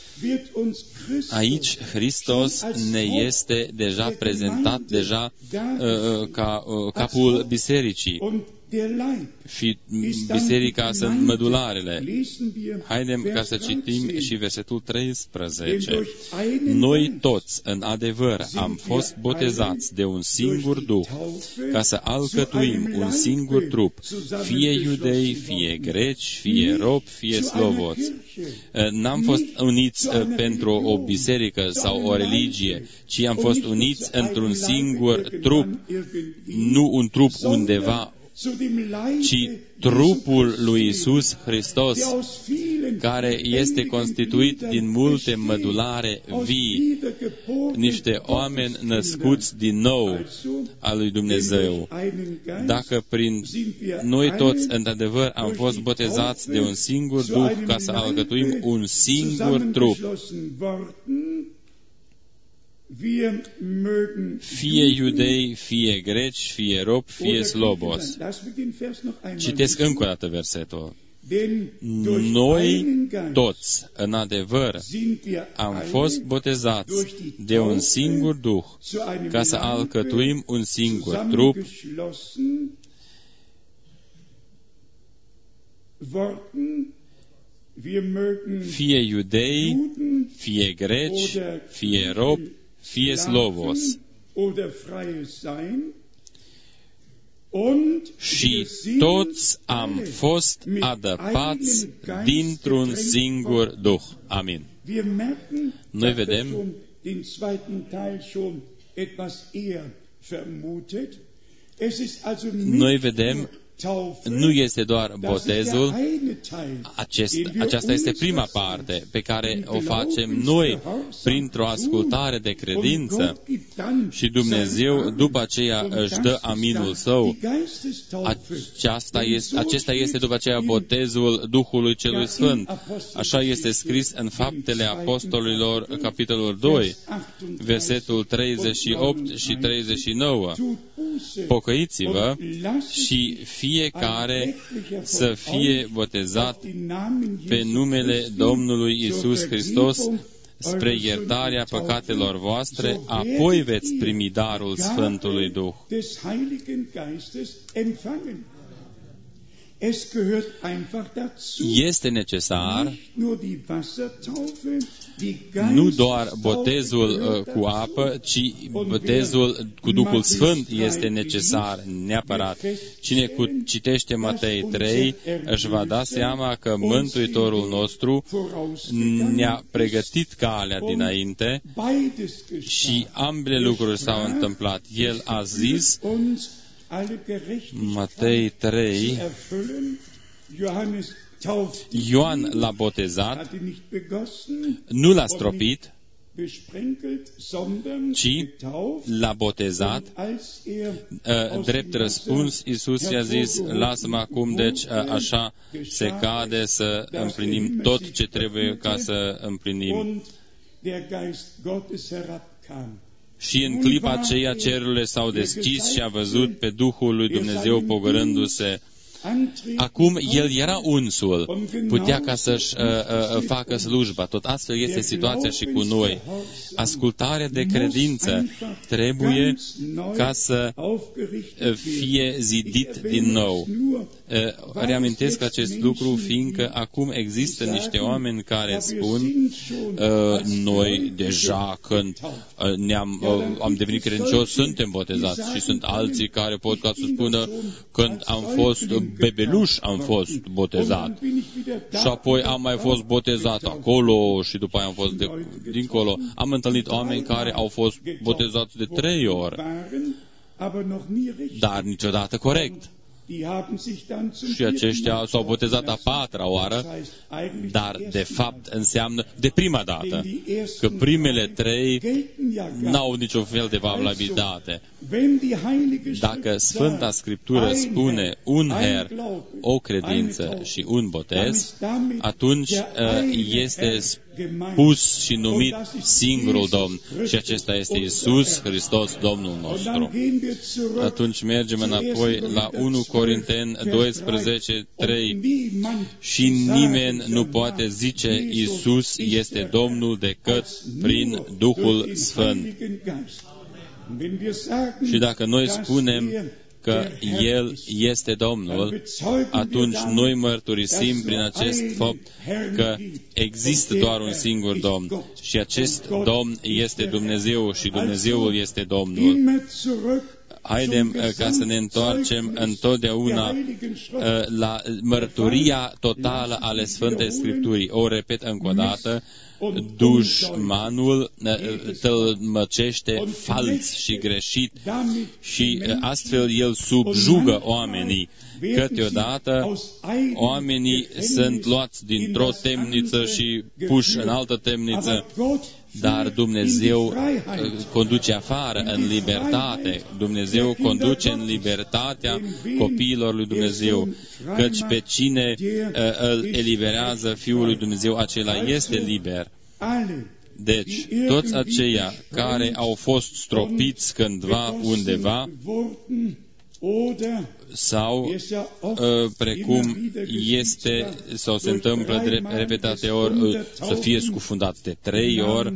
Aici Hristos ne este deja prezentat ca capul bisericii. Și biserica sunt mădularele. Haidem ca să citim și versetul 13. Noi toți, în adevăr, am fost botezați de un singur Duh, ca să alcătuim un singur trup, fie iudei, fie greci, fie robi, fie slovoți. N-am fost uniți pentru o biserică sau o religie, ci am fost uniți într-un singur trup, nu un trup undeva, ci trupul lui Iisus Hristos, care este constituit din multe mădulare vii, niște oameni născuți din nou al lui Dumnezeu. Dacă prin noi toți, într-adevăr, am fost botezați de un singur Duh ca să alcătuim un singur trup, fie iudei, fie greci, fie robi, fie slobos. Citesc încă o dată versetul. Noi toți, în adevăr, am fost botezați de un singur Duh, ca să alcătuim un singur trup, fie iudei, fie greci, fie robi, fie slovos. Și toți am fost adăpați dintr-un singur Duh. Amin. Noi vedem nu este doar botezul, aceasta este prima parte pe care o facem noi printr-o ascultare de credință și Dumnezeu după aceea își dă aminul Său. Acesta este după aceea botezul Duhului Celui Sfânt. Așa este scris în Faptele Apostolilor, capitolul 2, versetul 38 și 39. Pocăiți-vă și fiecare să fie botezat pe numele Domnului Iisus Hristos spre iertarea păcatelor voastre, apoi veți primi darul Sfântului Duh. Este necesar nu doar botezul cu apă, ci botezul cu Duhul Sfânt este necesar neapărat. Cine citește Matei 3 își va da seama că Mântuitorul nostru ne-a pregătit calea dinainte și ambele lucruri s-au întâmplat. El a zis, Matei 3, Ioan l-a botezat, nu l-a stropit, ci l-a botezat. Drept răspuns, Iisus i-a zis, lasă-mă acum, deci așa se cade să împlinim tot ce trebuie ca să împlinim. Și în clipa aceea cerurile s-au deschis și a văzut pe Duhul lui Dumnezeu pogorându-se. Acum, el era unsul, putea ca să-și facă slujba. Tot astfel este situația și cu noi. Ascultarea de credință trebuie ca să fie zidit din nou. Reamintesc acest lucru, fiindcă acum există niște oameni care spun noi deja când am devenit credincioși suntem botezați și sunt alții care pot ca să spună când am fost bebeluș am fost botezat și apoi am mai fost botezat acolo și după aia am fost dincolo. Am întâlnit oameni care au fost botezați de 3 ori, dar niciodată corect. Și aceștia s-au botezat a patra oară, dar de fapt înseamnă de prima dată, că primele trei n-au niciun fel de valabilitate. Dacă Sfânta Scriptură spune un Her, o credință și un botez, atunci este spus și numit singurul Domn, și acesta este Iisus Hristos, Domnul nostru. Atunci mergem înapoi la 1 Corinteni 12:3. Și nimeni nu poate zice Iisus este Domnul decât prin Duhul Sfânt. Și dacă noi spunem că El este Domnul, atunci noi mărturisim prin acest fapt că există doar un singur Domn și acest Domn este Dumnezeu și Dumnezeul este Domnul. Haidem ca să ne întoarcem întotdeauna la mărturia totală ale Sfântei Scripturii. O repet încă o dată, dușmanul tălmăcește fals și greșit și astfel el subjugă oamenii. Câteodată oamenii sunt luați dintr-o temniță și puși în altă temniță, dar Dumnezeu conduce afară în libertate. Dumnezeu conduce în libertatea copiilor lui Dumnezeu, căci pe cine îl eliberează Fiul lui Dumnezeu, acela este liber. Deci, toți aceia care au fost stropiți cândva undeva, sau precum este sau se întâmplă de repetate ori să fie scufundat de 3 ori,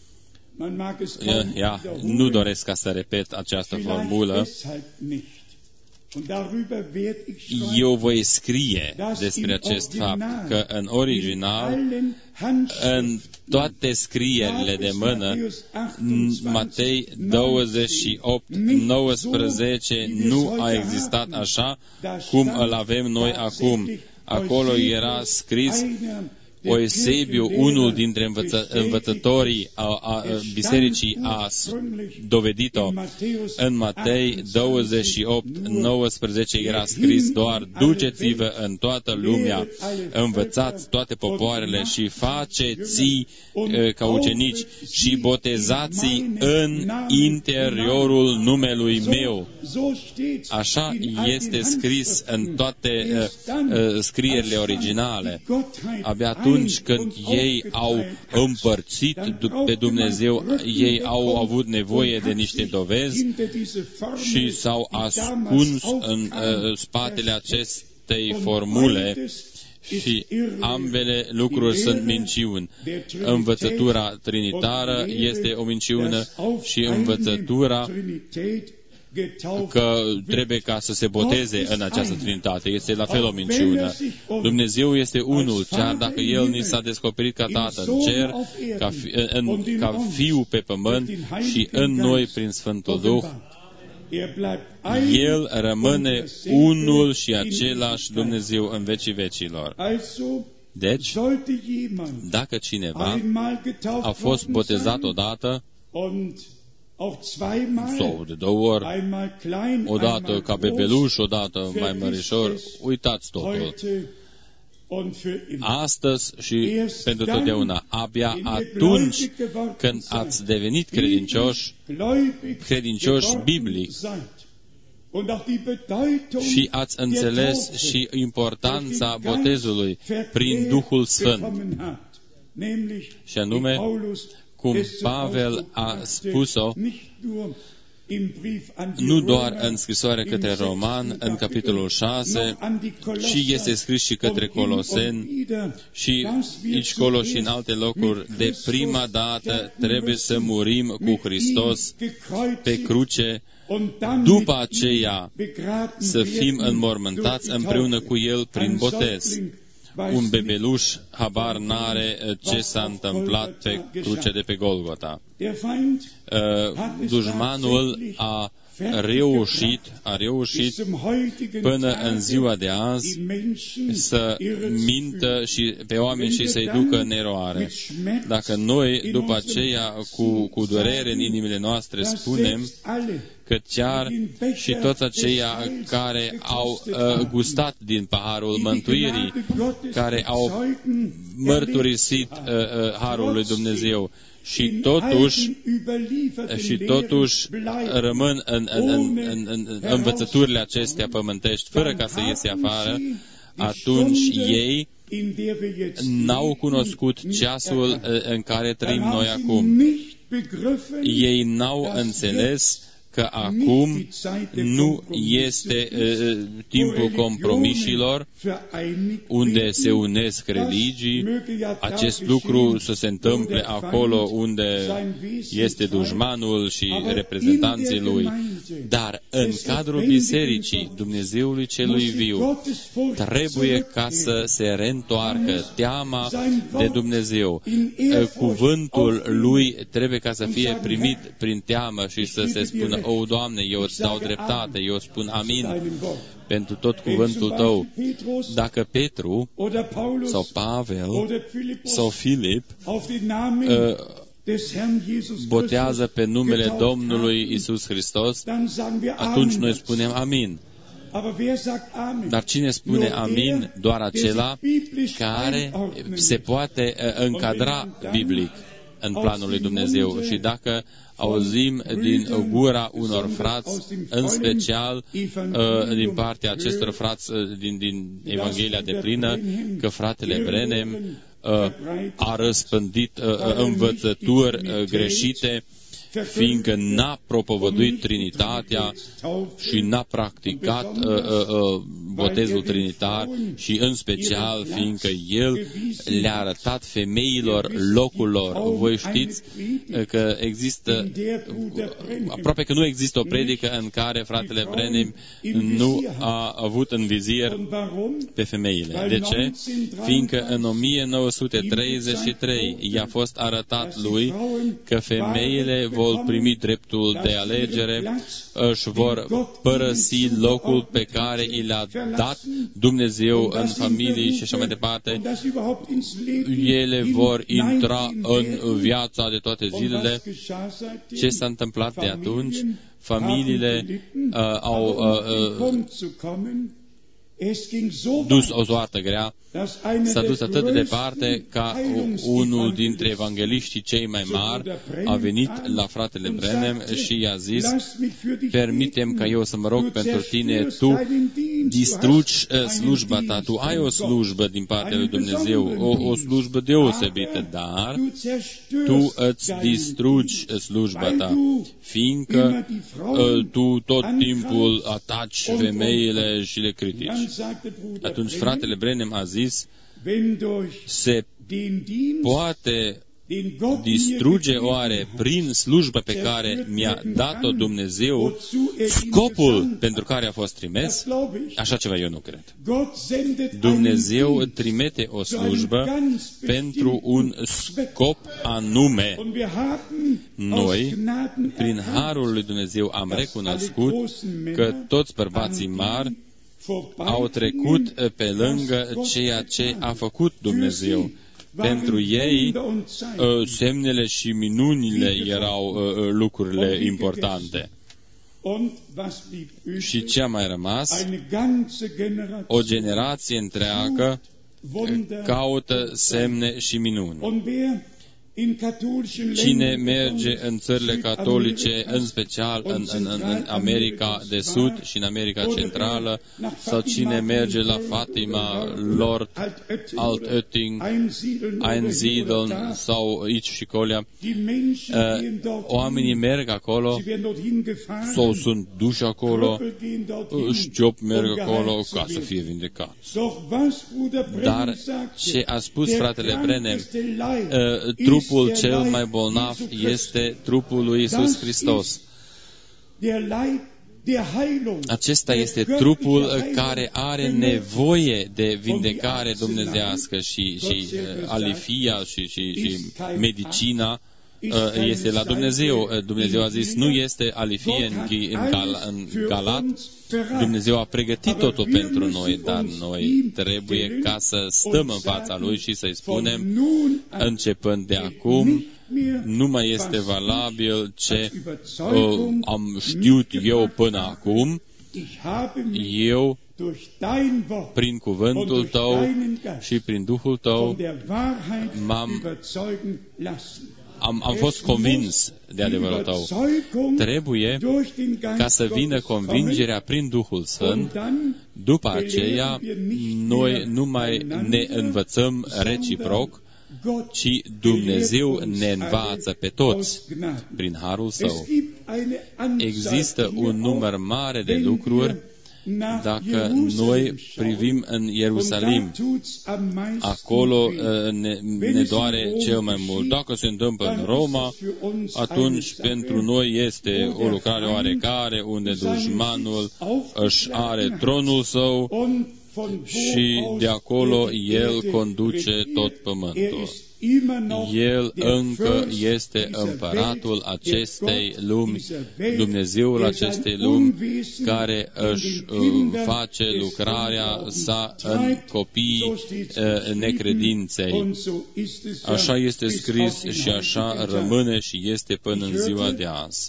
nu doresc ca să repet această formulă. Eu voi scrie despre acest fapt, că în original, în toate scrierile de mână, Matei 28:19 nu a existat așa cum îl avem noi acum. Acolo era scris: Eusebiu, unul dintre învățătorii a bisericii, a dovedit-o. În Matei 28:19 era scris doar: duceți-vă în toată lumea, învățați toate popoarele și faceți ca ucenici și botezați în interiorul numelui meu. Așa este scris în toate scrierile originale. Abia atunci când ei au împărțit pe Dumnezeu, ei au avut nevoie de niște dovezi și s-au ascuns în spatele acestei formule, și ambele lucruri sunt minciuni. Învățătura trinitară este o minciună și învățătura că trebuie ca să se boteze în această trinitate este la fel o minciună. Dumnezeu este unul, chiar dacă El ni s-a descoperit ca Tată în cer, ca Fiu pe pământ și în noi prin Sfântul Duh. El rămâne unul și același Dumnezeu în vecii vecilor. Deci, dacă cineva a fost botezat odată, sau de 2 ori, odată ca bebeluș, odată mai mărișor, uitați totul. Astăzi și pentru totdeauna, abia atunci când ați devenit credincioși biblic, și ați înțeles și importanța botezului prin Duhul Sfânt, și anume, cum Pavel a spus-o, nu doar în scrisoarea către Roman, în capitolul 6, ci este scris și către Coloseni, și aici, colo și în alte locuri, de prima dată trebuie să murim cu Hristos pe cruce, după aceea să fim înmormântați împreună cu El prin botez. Un bebeluș habar n-are ce s-a întâmplat pe cruce de pe Golgota. Dușmanul a reușit până în ziua de azi să mintă și pe oameni și să-i ducă în eroare. Dacă noi, după aceea, cu durere în inimile noastre, spunem că chiar și toți aceia care au gustat din paharul mântuirii, care au mărturisit harul lui Dumnezeu și totuși rămân în învățăturile acestea pământești, fără ca să iese afară, atunci ei n-au cunoscut ceasul în care trăim noi acum. Ei n-au înțeles că acum nu este timpul compromisiilor unde se unesc religii, acest lucru să se întâmple acolo unde este dușmanul și reprezentanții lui. Dar în cadrul bisericii Dumnezeului celui viu trebuie ca să se reîntoarcă teama de Dumnezeu. Cuvântul lui trebuie ca să fie primit prin teamă și să se spună: O, Doamne, eu îți dau dreptate, eu spun amin pentru tot cuvântul Tău. Dacă Petru sau Pavel sau Filip botează pe numele Domnului Iisus Hristos, atunci noi spunem amin. Dar cine spune amin? Doar acela care se poate încadra biblic în planul lui Dumnezeu. Și dacă auzim din gura unor frați, în special din partea acestor frați din Evanghelia deplină, că fratele Branham a răspândit învățături greșite, fiindcă n-a propovăduit Trinitatea și n-a practicat botezul trinitar și în special fiindcă el le-a arătat femeilor locul lor. Voi știți că există, aproape că nu există o predică în care fratele Branham nu a avut în vizier pe femeile. De ce? Fiindcă în 1933 i-a fost arătat lui că femeile vor primi dreptul de alegere, își vor părăsi locul pe care i l-a dat Dumnezeu în familie și așa mai departe. Ele vor intra în viața de toate zilele. Ce s-a întâmplat de atunci? Familiile au dus o soartă grea, s-a dus atât de departe ca unul dintre evangeliștii cei mai mari a venit la fratele Branham și i-a zis: permitem ca eu să mă rog pentru tine, tu distrugi slujba ta, tu ai o slujbă din partea lui Dumnezeu, o slujbă deosebită, dar tu îți distrugi slujba ta, fiindcă tu tot timpul ataci femeile și le critici. Atunci fratele Branham a zis: se poate distruge oare prin slujba pe care mi-a dat-o Dumnezeu scopul pentru care a fost trimis? Așa ceva eu nu cred. Dumnezeu trimite o slujbă pentru un scop anume. Noi, prin harul lui Dumnezeu, am recunoscut că toți bărbații mari au trecut pe lângă ceea ce a făcut Dumnezeu. Pentru ei, semnele și minunile erau lucrurile importante. Și ce a mai rămas? O generație întreagă caută semne și minuni. Cine merge în țările catolice, în special în America de Sud și în America Centrală, sau cine merge la Fatima, Lord, Altötting, Einsiedeln sau aici și Colia, oamenii merg acolo sau sunt duși acolo, șchiop merg acolo ca să fie vindecați. Dar ce a spus fratele Branham, trupul cel mai bolnav este trupul lui Iisus Hristos. Acesta este trupul care are nevoie de vindecare dumnezească și alifia și medicina este la Dumnezeu. Dumnezeu a zis, nu este alifie în Galat. Dumnezeu a pregătit totul pentru noi, dar noi trebuie ca să stăm în fața Lui și să-i spunem, începând de acum, nu mai este valabil ce am știut eu până acum. Eu, prin cuvântul Tău și prin Duhul Tău, am fost convins de adevărul Tău. Trebuie ca să vină convingerea prin Duhul Sfânt, după aceea noi nu mai ne învățăm reciproc, ci Dumnezeu ne învață pe toți prin harul Său. Există un număr mare de lucruri. Dacă noi privim în Ierusalim, acolo ne doare cel mai mult. Dacă se întâmplă în Roma, atunci pentru noi este o lucrare oarecare, unde dușmanul își are tronul său și de acolo el conduce tot pământul. El încă este împăratul acestei lumi, Dumnezeul acestei lumi, care își face lucrarea sa în copiii necredinței. Așa este scris și așa rămâne și este până în ziua de azi.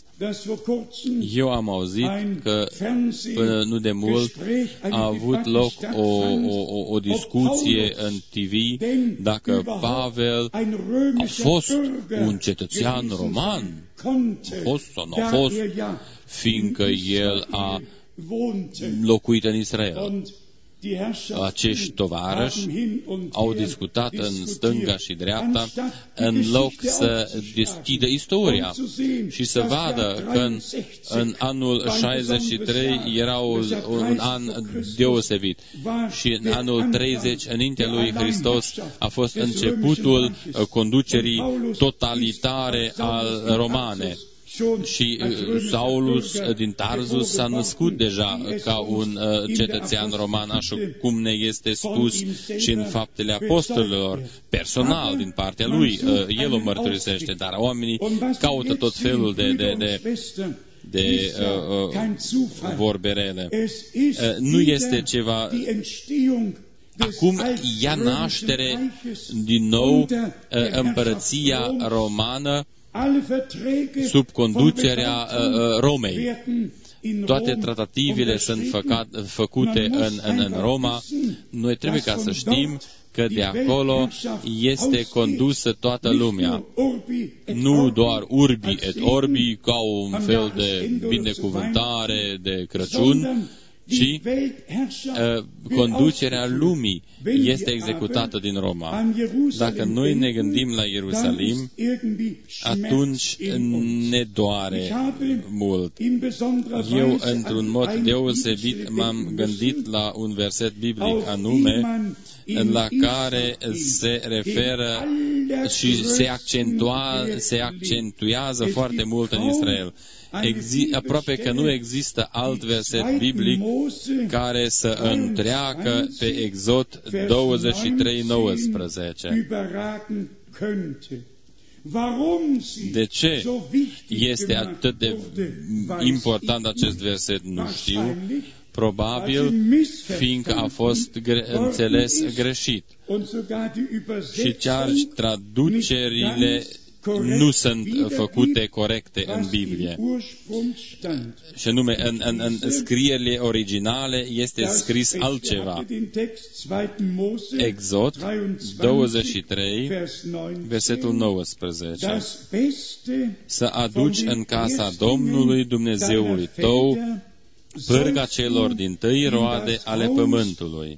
Eu am auzit că până nu de mult a avut loc o discuție în TV dacă Pavel a fost un cetățean roman, a fost sau nu a fost, fiindcă el a locuit în Israel. Acești tovarăși au discutat în stânga și dreapta, în loc să deschidă istoria și să vadă că în anul 63 era un an deosebit și în anul 30 înaintea lui Hristos a fost începutul conducerii totalitare al romane. Și Saulus din Tarsus s-a născut deja ca un cetățean roman, așa cum ne este spus și în Faptele Apostolilor, personal din partea lui. El o mărturisește, dar oamenii caută tot felul de vorberele. Nu este ceva. Acum ia naștere din nou împărăția romană sub conducerea Romei. Toate tratativele sunt făcute în Roma. Noi trebuie ca să știm că de acolo este condusă toată lumea. Nu doar urbi et orbi, ca un fel de binecuvântare de Crăciun, ci conducerea lumii este executată din Roma. Dacă noi ne gândim la Ierusalim, atunci ne doare mult. Eu, într-un mod deosebit, m-am gândit la un verset biblic anume, la care se referă și se accentuează foarte mult în Israel. Aproape că nu există alt verset biblic care să întreacă pe Exod 23:19. De ce este atât de important acest verset? Nu știu. Probabil fiindcă a fost înțeles greșit. Și chiar traducerile nu sunt făcute corecte în Biblie. Și anume, în scrierile originale este scris altceva. Exod 23, versetul 19. Să aduci în casa Domnului Dumnezeului tău pârga celor dintâi roade ale pământului.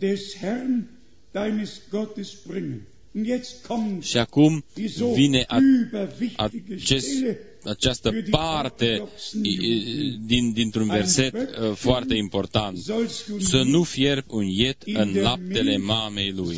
Și acum vine această parte dintr-un verset foarte important. Să nu fierbi un iet în laptele mamei lui.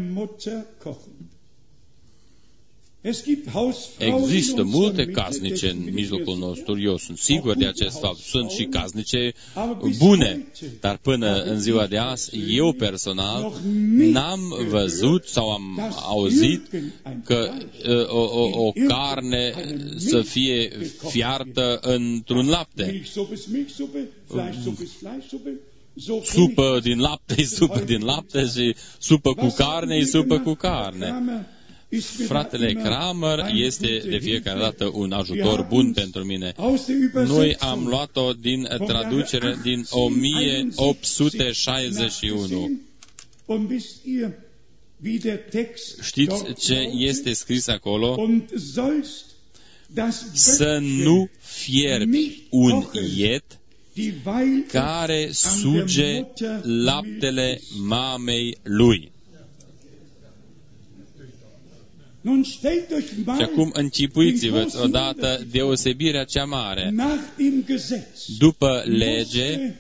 Există multe casnice în mijlocul nostru, eu sunt sigur de acest fapt. Sunt și casnice bune, dar până în ziua de azi, eu personal n-am văzut sau am auzit că o carne să fie fiartă într-un lapte. Supă din lapte e supă din lapte și supă cu carne e supă cu carne. Fratele Kramer este de fiecare dată un ajutor bun pentru mine. Noi am luat-o din traducere din 1861. Știți ce este scris acolo? Să nu fierbi un iet care suge laptele mamei lui. Și acum închipuiți-vă odată deosebirea cea mare. După lege,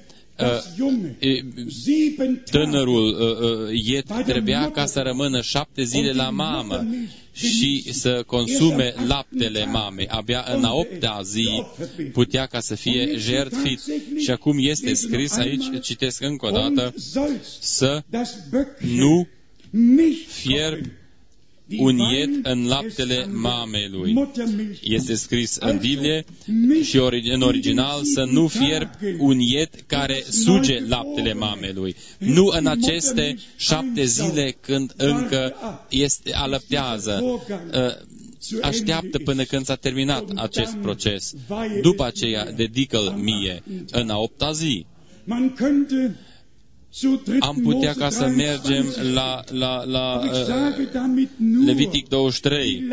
tânărul iet trebuia ca să rămână 7 zile la mamă și să consume laptele mamei. Abia în a 8-a zi putea ca să fie jertfit. Și acum este scris aici, citesc încă o dată, să nu fierbi un iet în laptele mamei lui. Este scris în Biblie și în original să nu fierbi un iet care suge laptele mamei lui. Nu în aceste 7 zile când încă alăptează. Așteaptă până când s-a terminat acest proces. După aceea dedică-l mie în a 8-a zi. Am putea ca să mergem la Levitic 23.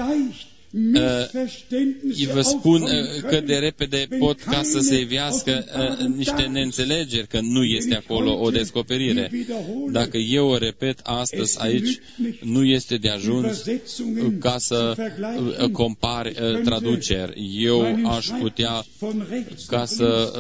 Vă spun cât de repede pot ca să se ivească niște neînțelegeri, că nu este acolo o descoperire. Dacă eu o repet astăzi aici, nu este de ajuns ca să compar traduceri. Eu aș putea ca să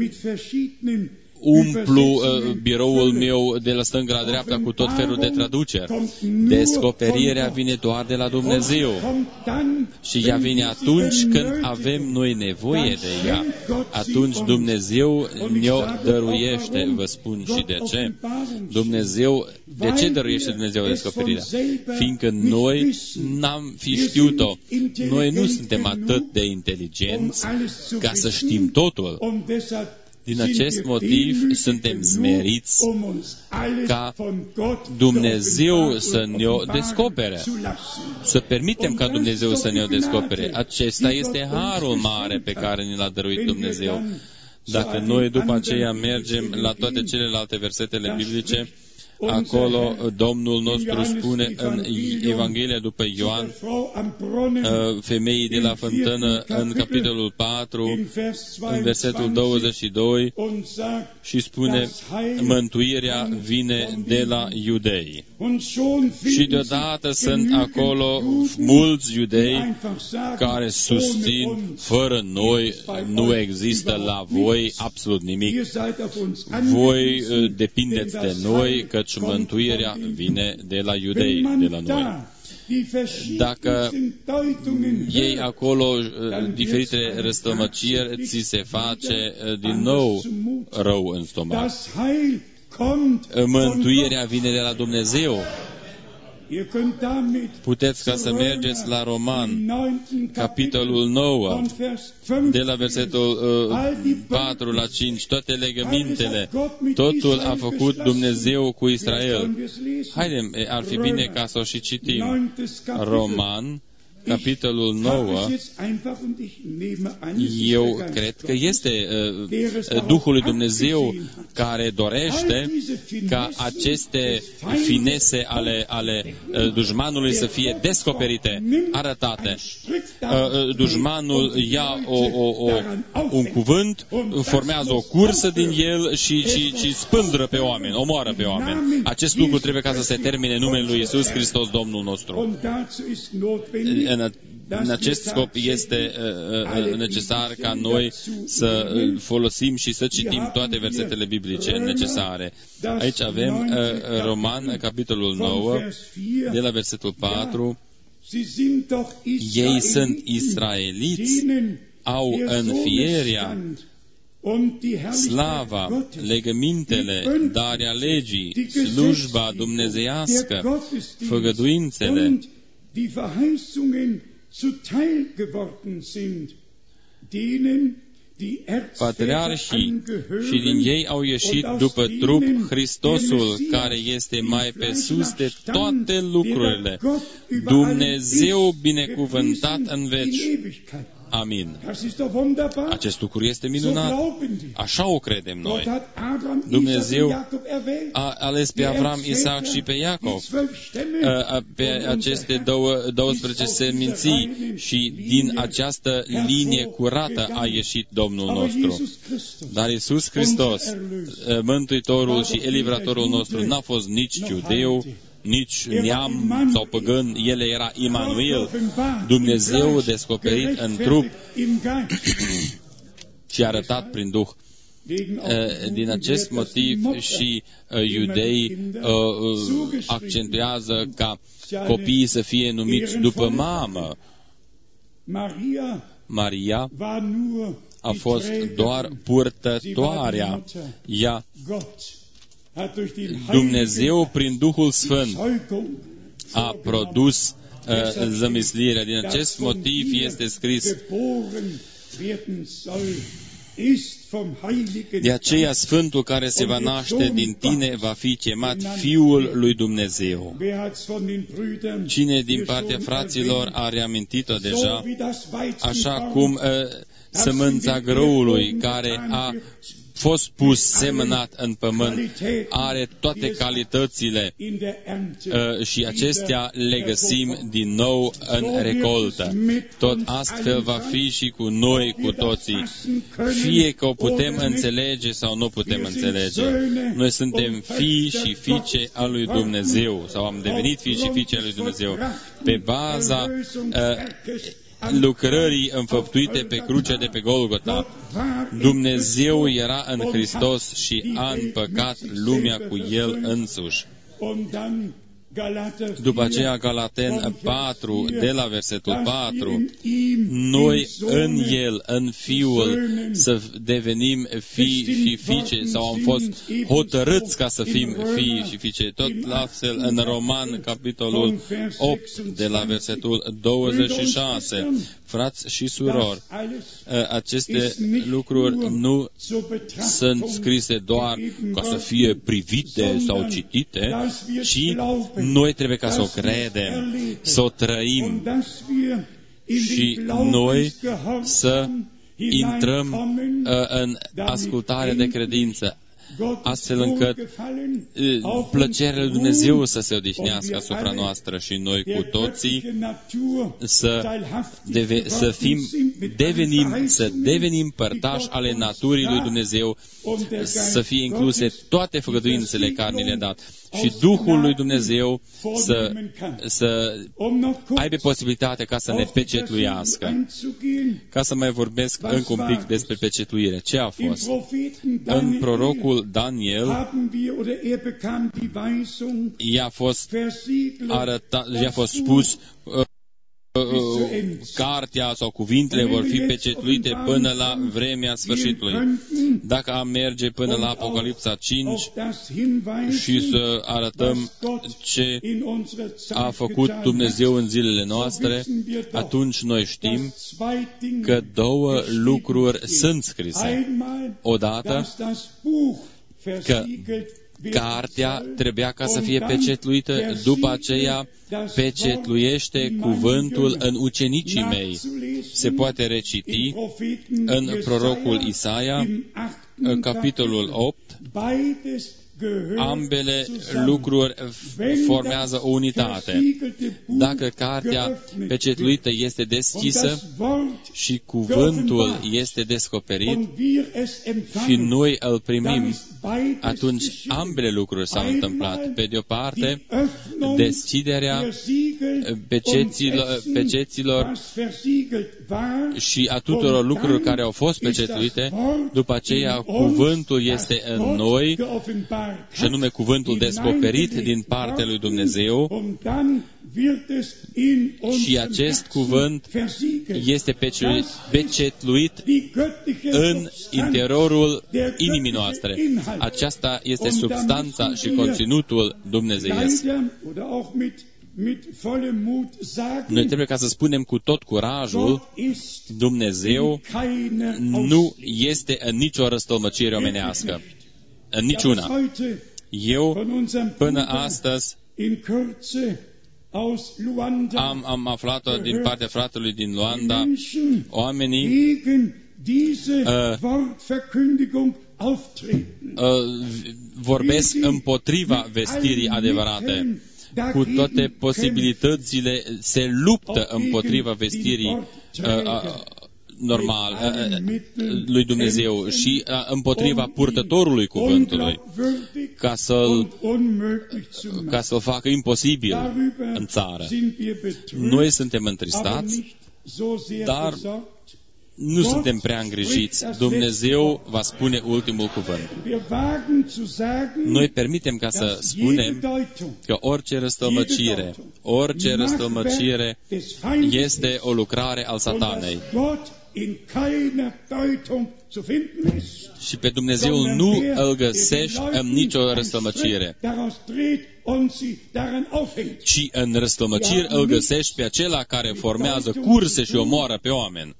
umplu biroul meu de la stânga la dreapta cu tot felul de traduceri. Descoperirea vine doar de la Dumnezeu. Și ea vine atunci când avem noi nevoie de ea. Atunci Dumnezeu ne-o dăruiește. Vă spun și de ce. De ce dăruiește Dumnezeu descoperirea? Fiindcă noi n-am fi știut-o. Noi nu suntem atât de inteligenți ca să știm totul. Din acest motiv suntem smeriți ca Dumnezeu să ne-o descopere. Să permitem ca Dumnezeu să ne-o descopere. Acesta este harul mare pe care ne l-a dăruit Dumnezeu. Dacă noi după aceea mergem la toate celelalte versetele biblice, acolo Domnul nostru spune în Evanghelia după Ioan, femeii de la fântână, în capitolul 4, în versetul 22, și spune, mântuirea vine de la iudei. Și deodată sunt acolo mulți iudei care susțin, fără noi nu există la voi absolut nimic. Voi depindeți de noi, căci mântuirea vine de la iudei, de la noi. Dacă iei acolo diferite răstălmăciri, ți se face din nou rău în stomac. Mântuirea vine de la Dumnezeu. Puteți ca să mergeți la Roman, capitolul 9, de la versetul 4 la 5, toate legămintele, totul a făcut Dumnezeu cu Israel. Haidem, ar fi bine ca să o și citim. Roman, capitolul 9, eu cred că este Duhul lui Dumnezeu care dorește ca aceste finese ale dușmanului să fie descoperite, arătate. Dușmanul ia un cuvânt, formează o cursă din el și spândură pe oameni, omoară pe oameni. Acest lucru trebuie ca să se termine în numele lui Iisus Hristos, Domnul nostru. În acest scop este necesar ca noi să folosim și să citim toate versetele biblice necesare. Aici avem Roman, capitolul 9, de la versetul 4. Ei sunt israeliți, au înfierea, slava, legămintele, darea legii, slujba dumnezeiască, făgăduințele, zuteil geworden sind, denen, patriarhii și din ei au ieșit după trup Hristosul, care este mai pe sus de toate lucrurile, Dumnezeu binecuvântat în veci. Amin. Acest lucru este minunat. Așa o credem noi. Dumnezeu a ales pe Avram, Isaac și pe Iacov, pe aceste 12 seminții, și din această linie curată a ieșit Domnul nostru. Dar Iisus Hristos, Mântuitorul și Elivratorul nostru, n-a fost nici iudeu, nici neam sau păgân, El era Immanuel, Dumnezeu descoperit în trup și arătat prin Duh. Din acest motiv și iudeii accentuează ca copiii să fie numiți după mamă. Maria a fost doar purtătoarea. Ea, Dumnezeu, prin Duhul Sfânt, a produs zămislirea. Din acest motiv este scris: de aceea Sfântul care se va naște din tine va fi chemat Fiul lui Dumnezeu. Cine din partea fraților a reamintit-o deja, așa cum sămânța grâului care a fost pus semănat în pământ are toate calitățile și acestea le găsim din nou în recoltă. Tot astfel va fi și cu noi, cu toții. Fie că o putem înțelege sau nu putem înțelege. Noi suntem fii și fiice al lui Dumnezeu, sau am devenit fii și fiice al lui Dumnezeu pe baza lucrării înfăptuite pe crucea de pe Golgota. Dumnezeu era în Hristos și a împăcat lumea cu El însuși. După aceea, Galaten 4, de la versetul 4, noi în El, în Fiul, să devenim fii și fiice, sau am fost hotărâți ca să fim fii și fiice. Tot la fel în Roman, capitolul 8, de la versetul 26, frați și surori, aceste lucruri nu sunt scrise doar ca să fie privite sau citite, ci noi trebuie ca să o credem, să o trăim și noi să intrăm în ascultare de credință, astfel încât plăcerea lui Dumnezeu să se odihnească asupra noastră și noi cu toții să devenim părtași ale naturii lui Dumnezeu, să fie incluse toate făgăduințele care ni le-a dat și Duhul lui Dumnezeu să aibă posibilitatea ca să ne pecetluiască. Ca să mai vorbesc încă un pic despre pecetluire. Ce a fost? În prorocul Daniel i-a fost spus cartea sau cuvintele vor fi pecetluite până la vremea sfârșitului. Dacă am merge până la Apocalipsa 5 și să arătăm ce a făcut Dumnezeu în zilele noastre, atunci noi știm că două lucruri sunt scrise. Odată că cartea trebuia ca să fie pecetluită, după aceea pecetluiește cuvântul în ucenicii mei. Se poate reciti în prorocul Isaia, capitolul 8, ambele lucruri formează o unitate. Dacă cartea pecetluită este deschisă și cuvântul este descoperit și noi îl primim, atunci ambele lucruri s-au întâmplat. Pe de o parte, deschiderea peceților și a tuturor lucrurilor care au fost pecetluite, după aceea cuvântul este în noi, și anume cuvântul descoperit din partea lui Dumnezeu, și acest cuvânt este pecetluit în interiorul inimii noastre. Aceasta este substanța și conținutul dumnezeiesc. Noi trebuie ca să spunem cu tot curajul, Dumnezeu nu este în nicio răstălmăcire omenească. În niciuna. Eu, până astăzi, am aflat-o din partea fratelui din Luanda, oamenii vorbesc împotriva vestirii adevărate. Cu toate posibilitățile se luptă împotriva vestirii normal lui Dumnezeu și împotriva purtătorului cuvântului, ca să-l facă imposibil în țară. Noi suntem întristați, dar nu suntem prea îngrijiți. Dumnezeu va spune ultimul cuvânt. Noi permitem ca să spunem că orice răstălmăcire este o lucrare al Satanei. Și pe Dumnezeu nu îl găsești în nicio răstălmăcire, ci în răstălmăciri îl găsești pe acela care formează curse și omoară pe oameni.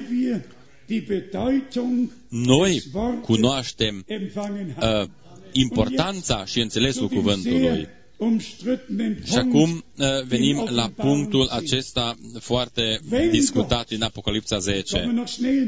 Noi cunoaștem importanța și înțelesul cuvântului. Și acum venim la punctul acesta foarte discutat din Apocalipsa 10.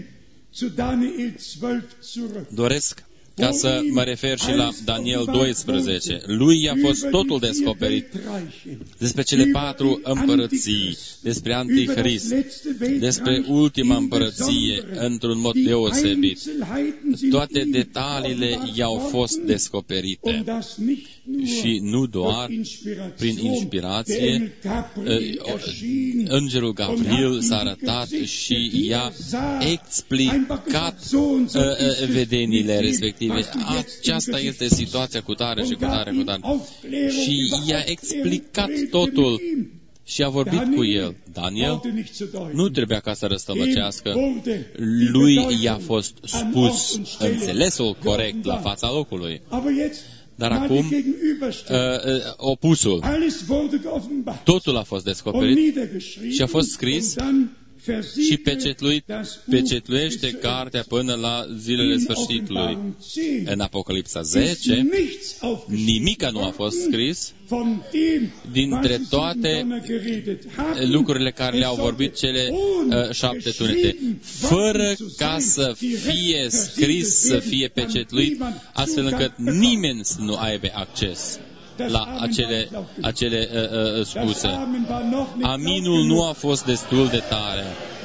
Doresc ca să mă refer și la Daniel 12. Lui i-a fost totul descoperit despre cele 4 împărății, despre Antichrist, despre ultima împărăție, într-un mod deosebit. Toate detaliile i-au fost descoperite. Și nu doar prin inspirație, îngerul Gabriel s-a arătat și i-a explicat vedeniile respective. Aceasta este situația cu tare și cu tare, cu tare. Și i-a explicat totul și a vorbit cu el. Daniel nu trebuia ca să răstălmăcească. Lui i-a fost spus înțelesul corect la fața locului. Dar acum, opusul. Totul a fost descoperit și a fost scris și pecetluiește cartea până la zilele sfârșitului. În Apocalipsa 10, nimica nu a fost scris dintre toate lucrurile care le-au vorbit cele 7 tunete, fără ca să fie scris, să fie pecetluit, astfel încât nimeni să nu aibă acces la acele spuse. Aminul nu a fost destul de tare.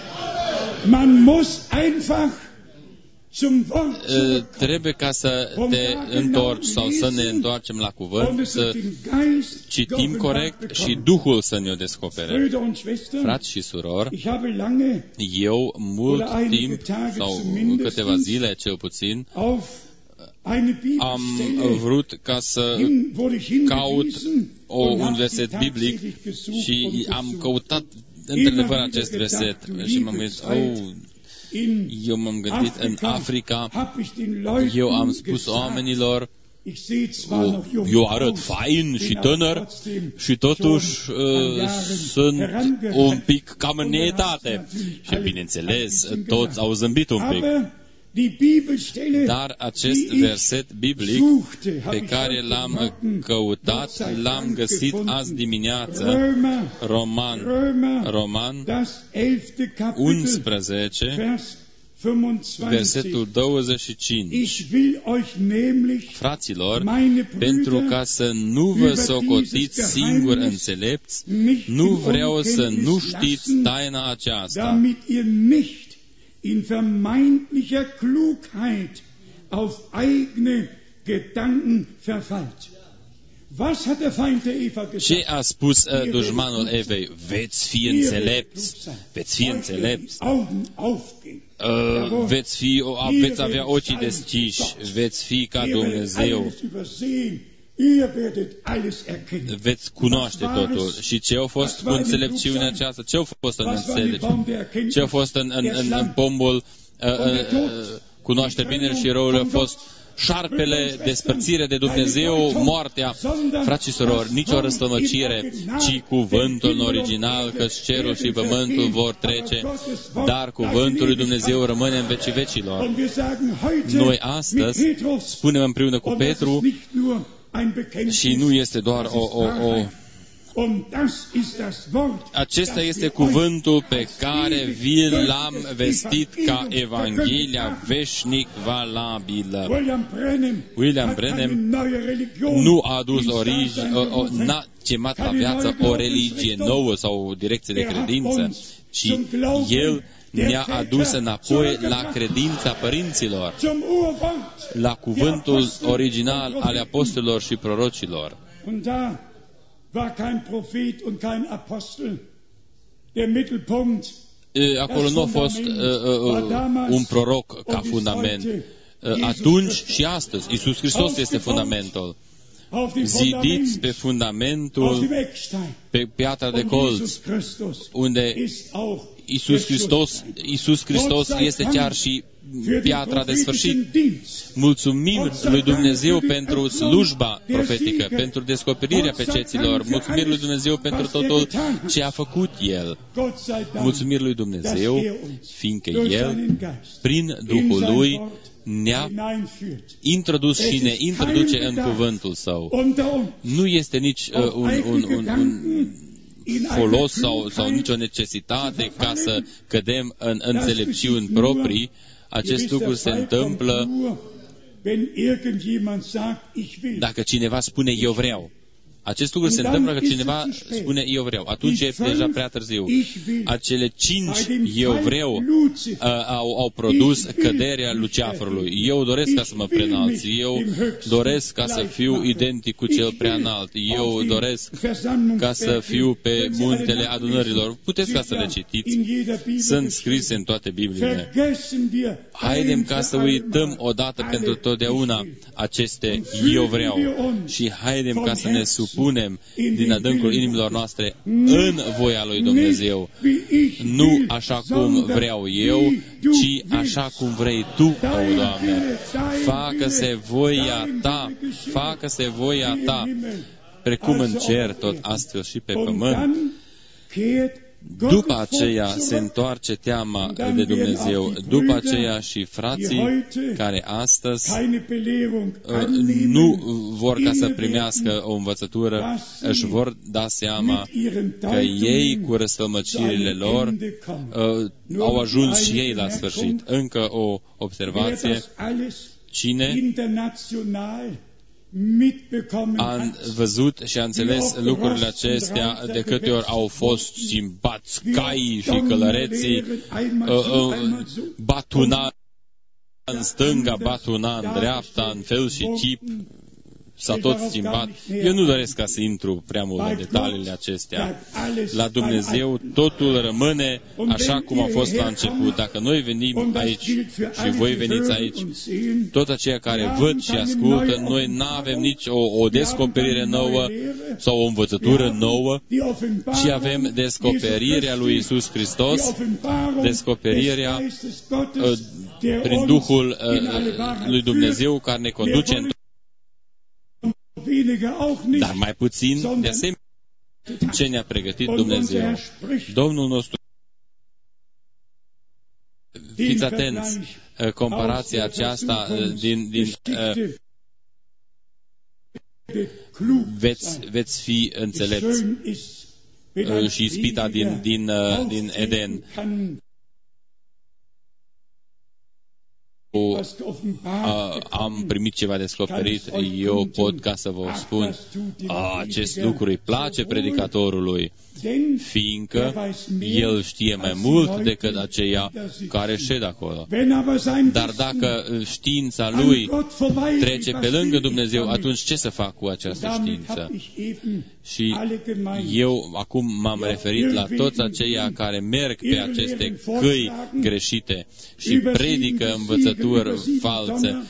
Trebuie ca să te întorci sau să ne întoarcem la cuvânt, să citim corect și Duhul să ne-o descopere. Frați și surori, eu mult timp, sau câteva zile cel puțin, am vrut ca să caut un verset biblic și am căutat într-adevăr acest verset și m-am gândit, eu m-am gândit în Africa, eu am spus oamenilor, eu arăt fain și tânăr și totuși sunt un pic cam în neetate. Și bineînțeles, toți au zâmbit un pic. Dar acest verset biblic pe care l-am căutat, l-am găsit azi dimineață, Roman 11, versetul 25. Fraților, pentru ca să nu vă socotiți singur înțelepți, nu vreau să nu știți taina aceasta, in vermeintlicher Klugheit auf eigene Gedanken verfallt. Was hat der Feind der Eva gesagt? Ce a spus dușmanul Evei? Veți fi înțelepți, veți fi înțelepți, veți avea ochii deschiși, veți fi ca Dumnezeu, veți cunoaște totul. Și ce a fost cu înțelepciunea aceasta? Ce a fost în înțelepciune? Ce a fost în pombul cunoaște bine și răul? A fost șarpele, despărțire de Dumnezeu, moartea. Frați și surori, nicio răstămăcire, ci cuvântul în original, căci cerul și pământul vor trece, dar cuvântul lui Dumnezeu rămâne în vecii vecilor. Noi astăzi spunem împreună cu Petru, și nu este doar acesta este cuvântul pe care vi l-am vestit ca Evanghelia veșnic valabilă. William Branham nu a adus n-a chemat la viață o religie nouă sau o direcție de credință, ci el ne-a adus înapoi la credința părinților, la cuvântul original ale apostolilor și prorocilor. War kein Prophet und kein Apostel. Der Mittelpunkt. Acolo nu a fost un proroc ca fundament. Atunci și astăzi, Iisus Hristos este fundamentul. Zidiți pe fundamentul, pe piatra de colț, unde Iisus Hristos este chiar și piatra de sfârșit. Mulțumim lui Dumnezeu pentru slujba profetică, pentru descoperirea peceților, mulțumim lui Dumnezeu pentru totul ce a făcut El. Mulțumim lui Dumnezeu, fiindcă El, prin Duhul Lui, ne-a introdus și ne introduce în cuvântul Său. Nu este nici un folos sau nicio necesitate ca să cădem în înțelepciuni proprii. Acest lucru se întâmplă dacă cineva spune eu vreau. Acest lucru se întâmplă că cineva spune eu vreau. Atunci e deja prea târziu. Acele 5 eu vreau au produs căderea luceafărului. Eu doresc ca să mă preînalți. Eu doresc ca să fiu identic cu cel prea înalt. Eu doresc ca să fiu pe muntele adunărilor. Puteți ca să le citiți. Sunt scrise în toate Bibliile. Haidem ca să uităm odată pentru totdeauna aceste eu vreau și haidem ca să ne supunem din adâncul inimilor noastre în voia lui Dumnezeu. Nu așa cum vreau eu, ci așa cum vrei Tu, o Doamne. Facă-se voia Ta, facă-se voia Ta, precum în cer, tot astfel și pe pământ. După aceea se întoarce teama de Dumnezeu. După aceea și frații care astăzi nu vor ca să primească o învățătură, își vor da seama că ei cu răstălmăcirile lor au ajuns și ei la sfârșit. Încă o observație. Cine a văzut și a înțeles lucrurile acestea de câte ori au fost schimbați caii și călăreții, batuna în stânga, batuna în dreapta, în fel și chip, s-a tot schimbat. Eu nu doresc ca să intru prea mult în detaliile acestea. La Dumnezeu totul rămâne așa cum a fost la început. Dacă noi venim aici și voi veniți aici, tot aceia care văd și ascultă, noi nu avem nici o descoperire nouă sau o învățătură nouă, ci avem descoperirea lui Iisus Hristos, descoperirea prin Duhul lui Dumnezeu care ne conduce în dar mai puțin, de asemenea, ce ne-a pregătit Dumnezeu. Domnul nostru, fiți atenți, comparația aceasta veți fi înțelepți și ispita din Eden. Am primit ceva descoperit, eu pot ca să vă spun, acest lucru îi place predicatorului, fiindcă el știe mai mult decât aceia care șed acolo. Dar dacă știința lui trece pe lângă Dumnezeu, atunci ce să fac cu această știință? Și eu acum m-am referit la toți aceia care merg pe aceste căi greșite și predică învățături false,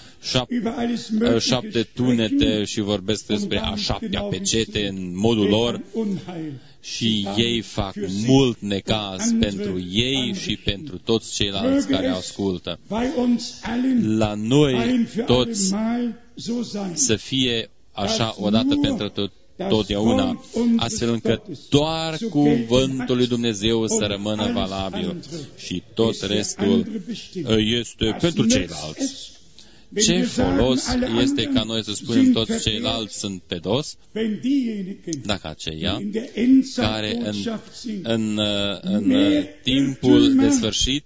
7 tunete și vorbesc despre a 7-a pecete în modul lor, și ei fac mult necaz pentru ei și pentru toți ceilalți care ascultă. La noi toți să fie așa odată pentru totdeauna, astfel încât doar cuvântul lui Dumnezeu să rămână valabil și tot restul este pentru ceilalți. Ce folos este ca noi să spunem toți ceilalți sunt pe dos, dacă aceia care în timpul de sfârșit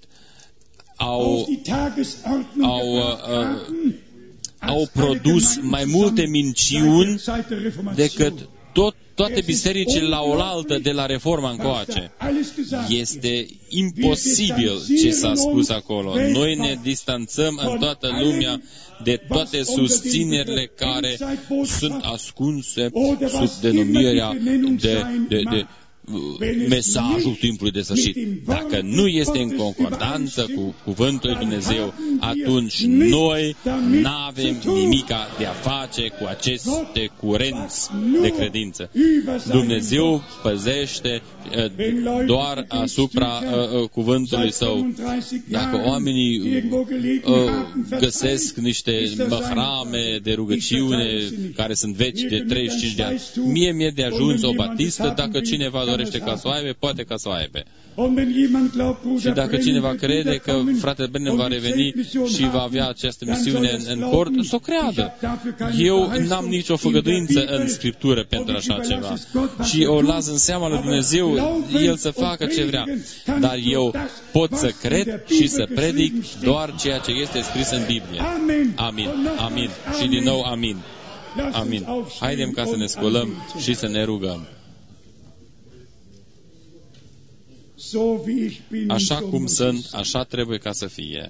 au produs mai multe minciuni decât toate bisericile la oaltă de la Reforma încoace. Este imposibil ce s-a spus acolo. Noi ne distanțăm în toată lumea de toate susținerile care sunt ascunse sub denumirea de mesajul timpului de sfârșit. Dacă nu este în concordanță cu cuvântul lui Dumnezeu, atunci noi n-avem nimica de a face cu aceste curenți de credință. Dumnezeu păzește doar asupra cuvântului Său. Dacă oamenii găsesc niște măhrame de rugăciune care sunt vechi de 35 de ani, mie mi-e de ajuns o batistă, dacă cineva dorește ca să o aibă, poate ca să o aibă. Și dacă cineva crede că fratele Branham va reveni și va avea această misiune în port, să o creadă. Eu n-am nicio făgăduință în Scriptură pentru așa ceva. Și o las în seama lui Dumnezeu, El să facă ce vrea. Dar eu pot să cred și să predic doar ceea ce este scris în Biblie. Amin. Amin. Și din nou amin. Amin. Haidem ca să ne sculăm și să ne rugăm. Așa cum sunt, așa trebuie ca să fie.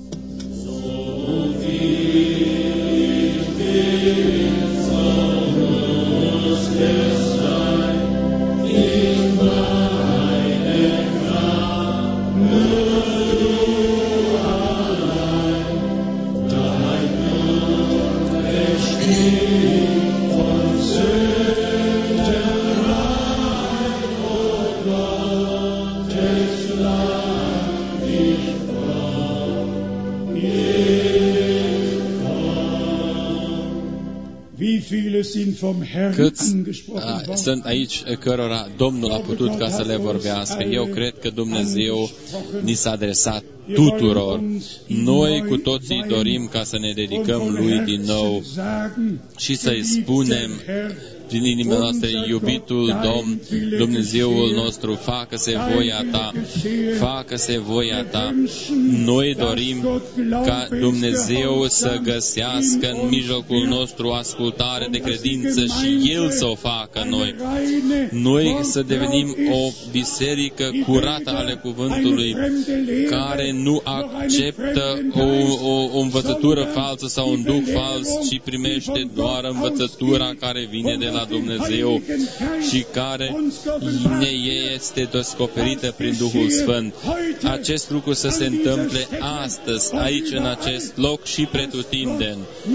Câți sunt aici cărora Domnul a putut ca să le vorbească? Eu cred că Dumnezeu ni s-a adresat tuturor. Noi cu toții dorim ca să ne dedicăm Lui din nou și să-i spunem din inima noastră: iubitul Domn, Dumnezeul nostru, facă-se voia Ta, facă-se voia Ta. Noi dorim ca Dumnezeu să găsească în mijlocul nostru ascultare de credință și El să o facă noi. Noi să devenim o biserică curată ale cuvântului, care nu acceptă o învățătură falsă sau un duh fals, ci primește doar învățătura care vine de la Dumnezeu și care ne este descoperită prin Duhul Sfânt. Acest lucru să se întâmple astăzi, aici, în acest loc și pretutindeni,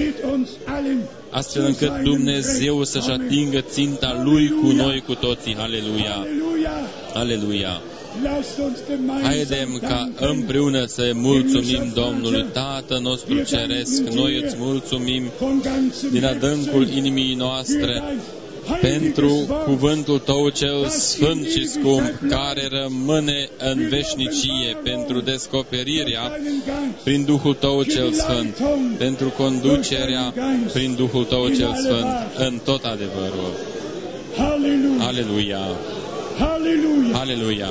astfel încât Dumnezeu să-și atingă ținta Lui cu noi, cu toții. Aleluia! Aleluia! Haidem ca împreună să mulțumim Domnului Tatăl nostru Ceresc. Noi îți mulțumim din adâncul inimii noastre pentru cuvântul Tău cel sfânt și scump, care rămâne în veșnicie, pentru descoperirea prin Duhul Tău cel sfânt, pentru conducerea prin Duhul Tău cel sfânt, în tot adevărul. Aleluia! Aleluia!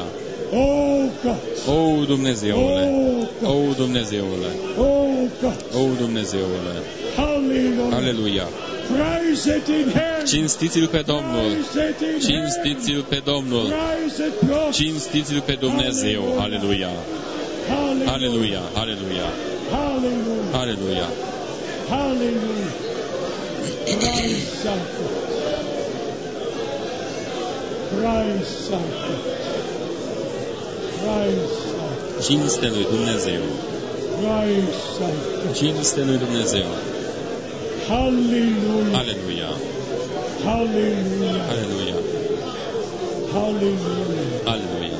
O, Dumnezeule! O, Dumnezeule! O, Dumnezeule! Aleluia! Cinstiți-L pe Domnul! Cinstiți-L pe Domnul! Cinstiți-L pe Dumnezeu! Aleluia! Aleluia! Aleluia! Aleluia! Preis sei Gott. Preis sei Gott. Cinste lui Dumnezeu. Preis sei Gott. Cinste lui Dumnezeu. Halleluja. Aleluia. Halleluja. Aleluia. Halleluja. Aleluia.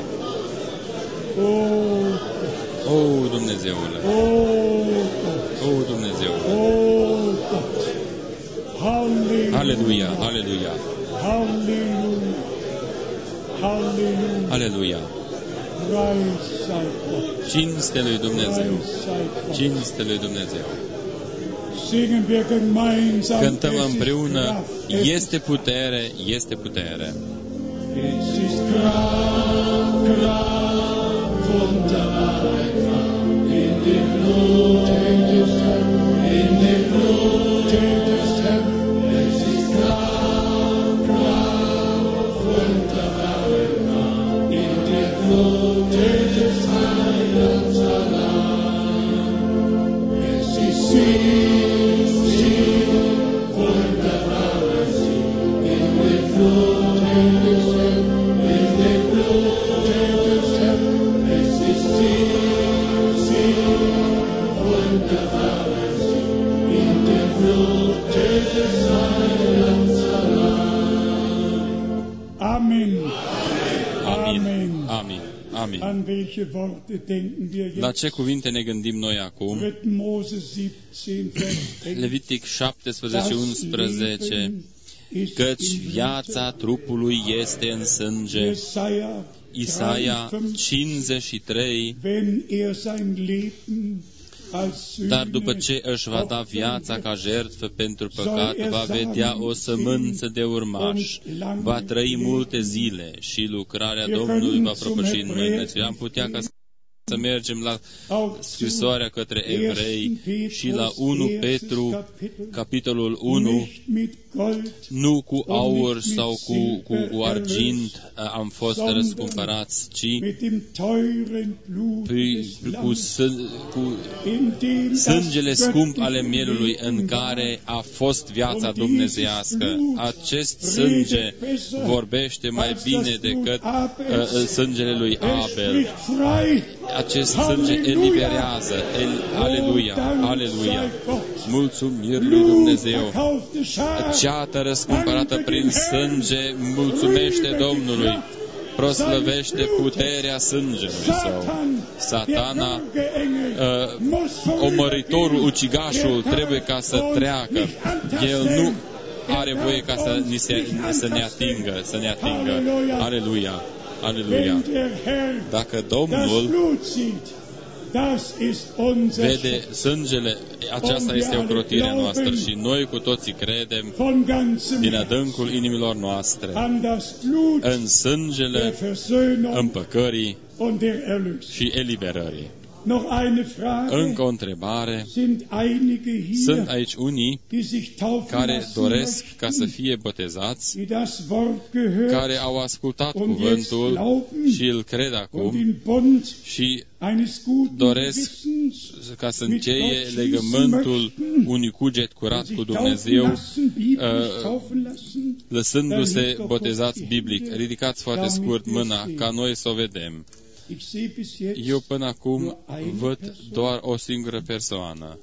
Oh, O, Dumnezeule. oh Gott. O, Dumnezeule. Oh Gott. Halleluja. Aleluia. Aleluia. Halleluja. Halleluja. Aleluia. Preis sei Gott. Cinste lui Dumnezeu. Preis sei Gott. Cinste lui Dumnezeu. Singen wir gemeinsam. Cântăm Es ist împreună. Kraft. Este putere, este putere. Es ist Kraft, Kraft, wunderbare Kraft in dem Blut des Herrn, in dem Blut des Herrn. Es ist Kraft, Kraft, wunderbare Kraft in dem Blut des Heilands allein. Es ist Sieg, Sieg, wunderbare Sieg in dem Blut des Herrn, in dem Blut des Herrn. Es ist Sieg, Sieg, wunderbare Sieg in dem Blut des Heilands allein. Amen. Amin. Amin. Amin. An welche Worte denken wir La jetzt? ce cuvinte ne gândim noi acum? 3. Mose 17, Vers 11. Levitic 17 și 11. ist Căci im viața trupului este în sânge. Jesaja Isaia 53, 53. wenn er sein Leben als Dar după Sühne ce își va da viața ca jertfă pentru păcat, va vedea o sămânță de urmaș, va trăi multe zile și lucrarea Domnului va propăși în mâinile. Am putea ca să mergem la scrisoarea către evrei și la 1 Petru, capitolul 1, nu cu aur sau cu argint am fost răscumpărați, ci cu sângele scump ale mielului în care a fost viața dumnezeiască. Acest sânge vorbește mai bine decât sângele lui Abel. Acest sânge eliberează. Aleluia, aleluia. Mulțumiri lui Dumnezeu. Ceată răscumpărată prin sânge mulțumește Domnului. Proslăvește puterea sângelui său. Satana, omorâtorul, ucigașul, trebuie ca să treacă. El nu are voie ca să ne atingă. Aleluia. Aleluia. Dacă Domnul vede sângele, aceasta este ocrotirea noastră și noi cu toții credem din adâncul inimilor noastre în sângele împăcării și eliberării. Încă o întrebare. Sunt aici unii care doresc ca să fie botezați, care au ascultat cuvântul și îl cred acum și doresc ca să încheie legământul unui cuget curat cu Dumnezeu, lăsându-se botezați biblic. Ridicați foarte scurt mâna ca noi să o vedem. Eu până acum văd doar o singură persoană.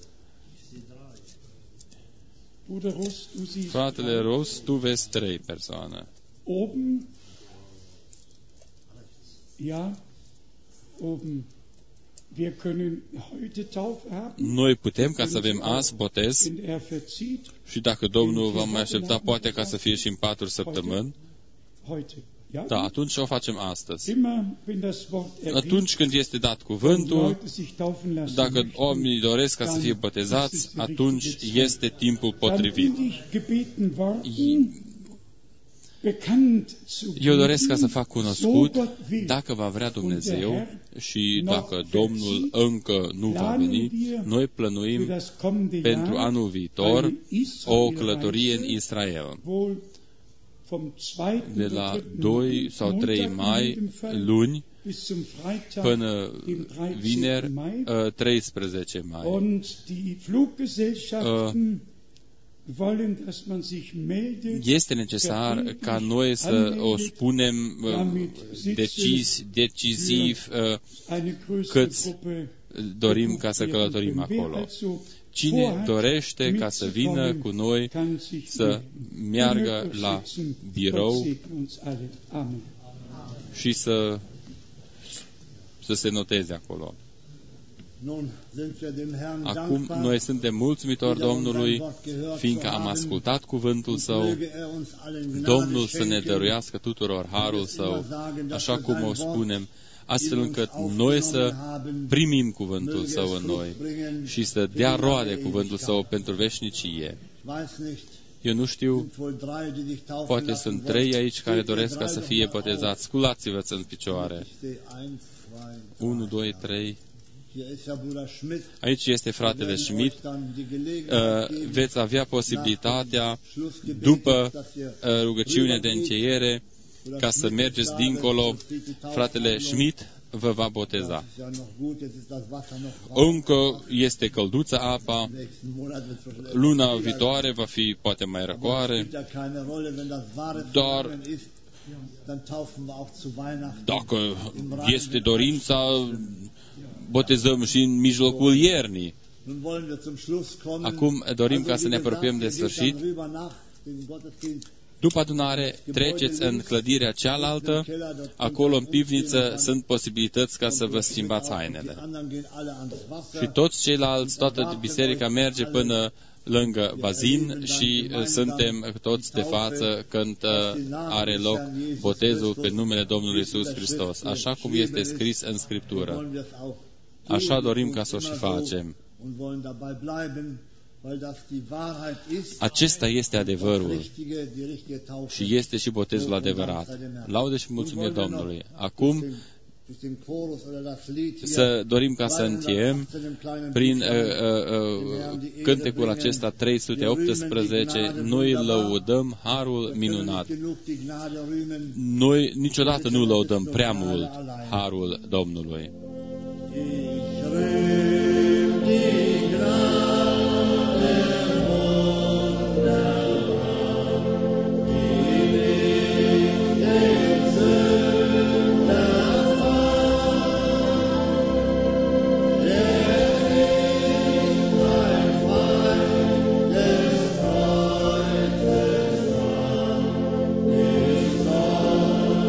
Fratele Ros, tu vezi 3 persoane. Noi putem ca să avem azi botez și dacă Domnul va mai aștepta, poate ca să fie și în 4 săptămâni. Da, atunci o facem astăzi. Atunci când este dat cuvântul, dacă oamenii doresc ca să fie botezați, atunci este timpul potrivit. Eu doresc ca să fac cunoscut, dacă va vrea Dumnezeu și dacă Domnul încă nu va veni, noi plănuim pentru anul viitor o călătorie în Israel. De la 2 sau 3 mai, luni, până vineri, 13 mai. Este necesar ca noi să o spunem decisiv cât dorim ca să călătorim acolo. Cine dorește ca să vină cu noi să meargă la birou și să se noteze acolo. Acum noi suntem mulțumitori Domnului, fiindcă am ascultat cuvântul Său. Domnul să ne dăruiască tuturor harul Său, așa cum o spunem, astfel încât noi să primim cuvântul Său în noi și să dea roade cuvântul Său pentru veșnicie. Eu nu știu, poate sunt 3 aici care doresc ca să fie botezați. Sculați-vă în picioare. 1, 2, 3... Aici este fratele Schmidt. Veți avea posibilitatea, după rugăciunea de încheiere, ca să mergeți dincolo. Fratele Schmidt vă va boteza. Încă este călduță apa. Luna viitoare va fi poate mai răcoare. Dar dacă este dorința, botezăm și în mijlocul iernii. Acum dorim ca să ne apropiem de sfârșit. După adunare, treceți în clădirea cealaltă. Acolo, în pivniță, sunt posibilități ca să vă schimbați hainele. Și toți ceilalți, toată biserica merge până lângă bazin și suntem toți de față când are loc botezul pe numele Domnului Iisus Hristos, așa cum este scris în Scriptură. Așa dorim ca să o și facem. Acesta este adevărul și este și botezul adevărat. Laude și mulțumire Domnului. Acum să dorim ca să încheiem prin cântecul acesta 318. Noi lăudăm harul minunat. Noi niciodată nu lăudăm prea mult harul Domnului.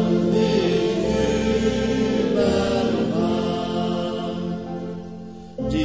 Die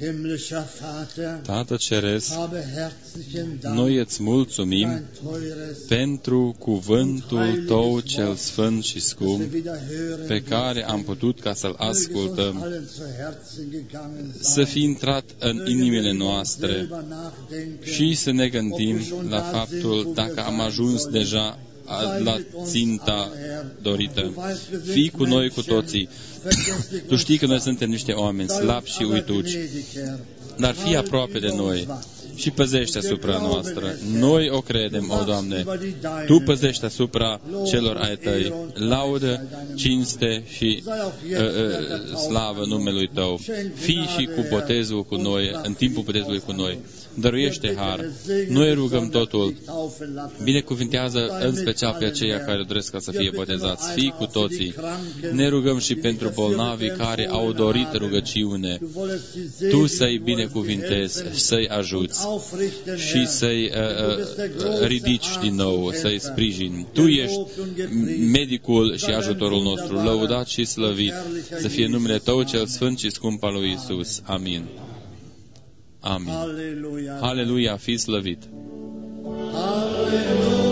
Himmlischer Vater, Tată Ceresc, habe herzlichen Dank noi îți mulțumim dein teures, pentru cuvântul Tău cel sfânt și das scump, wir wieder hören, pe care am putut ca să-l möge es uns ascultăm, allen zu Herzen gegangen să sein, fi intrat în inimile noastre selber nachdenken, și să ne gândim la faptul dacă am ajuns deja la ținta dorită. Fii cu noi cu toții. Tu știi că noi suntem niște oameni slabi și uituci, dar fii aproape de noi și păzește asupra noastră. Noi o credem, o Doamne. Tu păzești asupra celor ai Tăi. Laudă, cinste și slavă numelui Tău. Fii și cu botezul cu noi, în timpul botezului cu noi. Dăruiește har. Noi rugăm totul. Binecuvintează în special pe aceia care doresc ca să fie botezați. Fii cu toții. Ne rugăm și pentru bolnavii care au dorit rugăciune. Tu să-i binecuvintezi, să-i ajuți și să-i ridici din nou, să-i sprijini. Tu ești medicul și ajutorul nostru. Lăudat și slăvit să fie numele Tău cel sfânt și scump al lui Iisus. Amin. Amin. Aleluia, fi slăvit. Aleluia.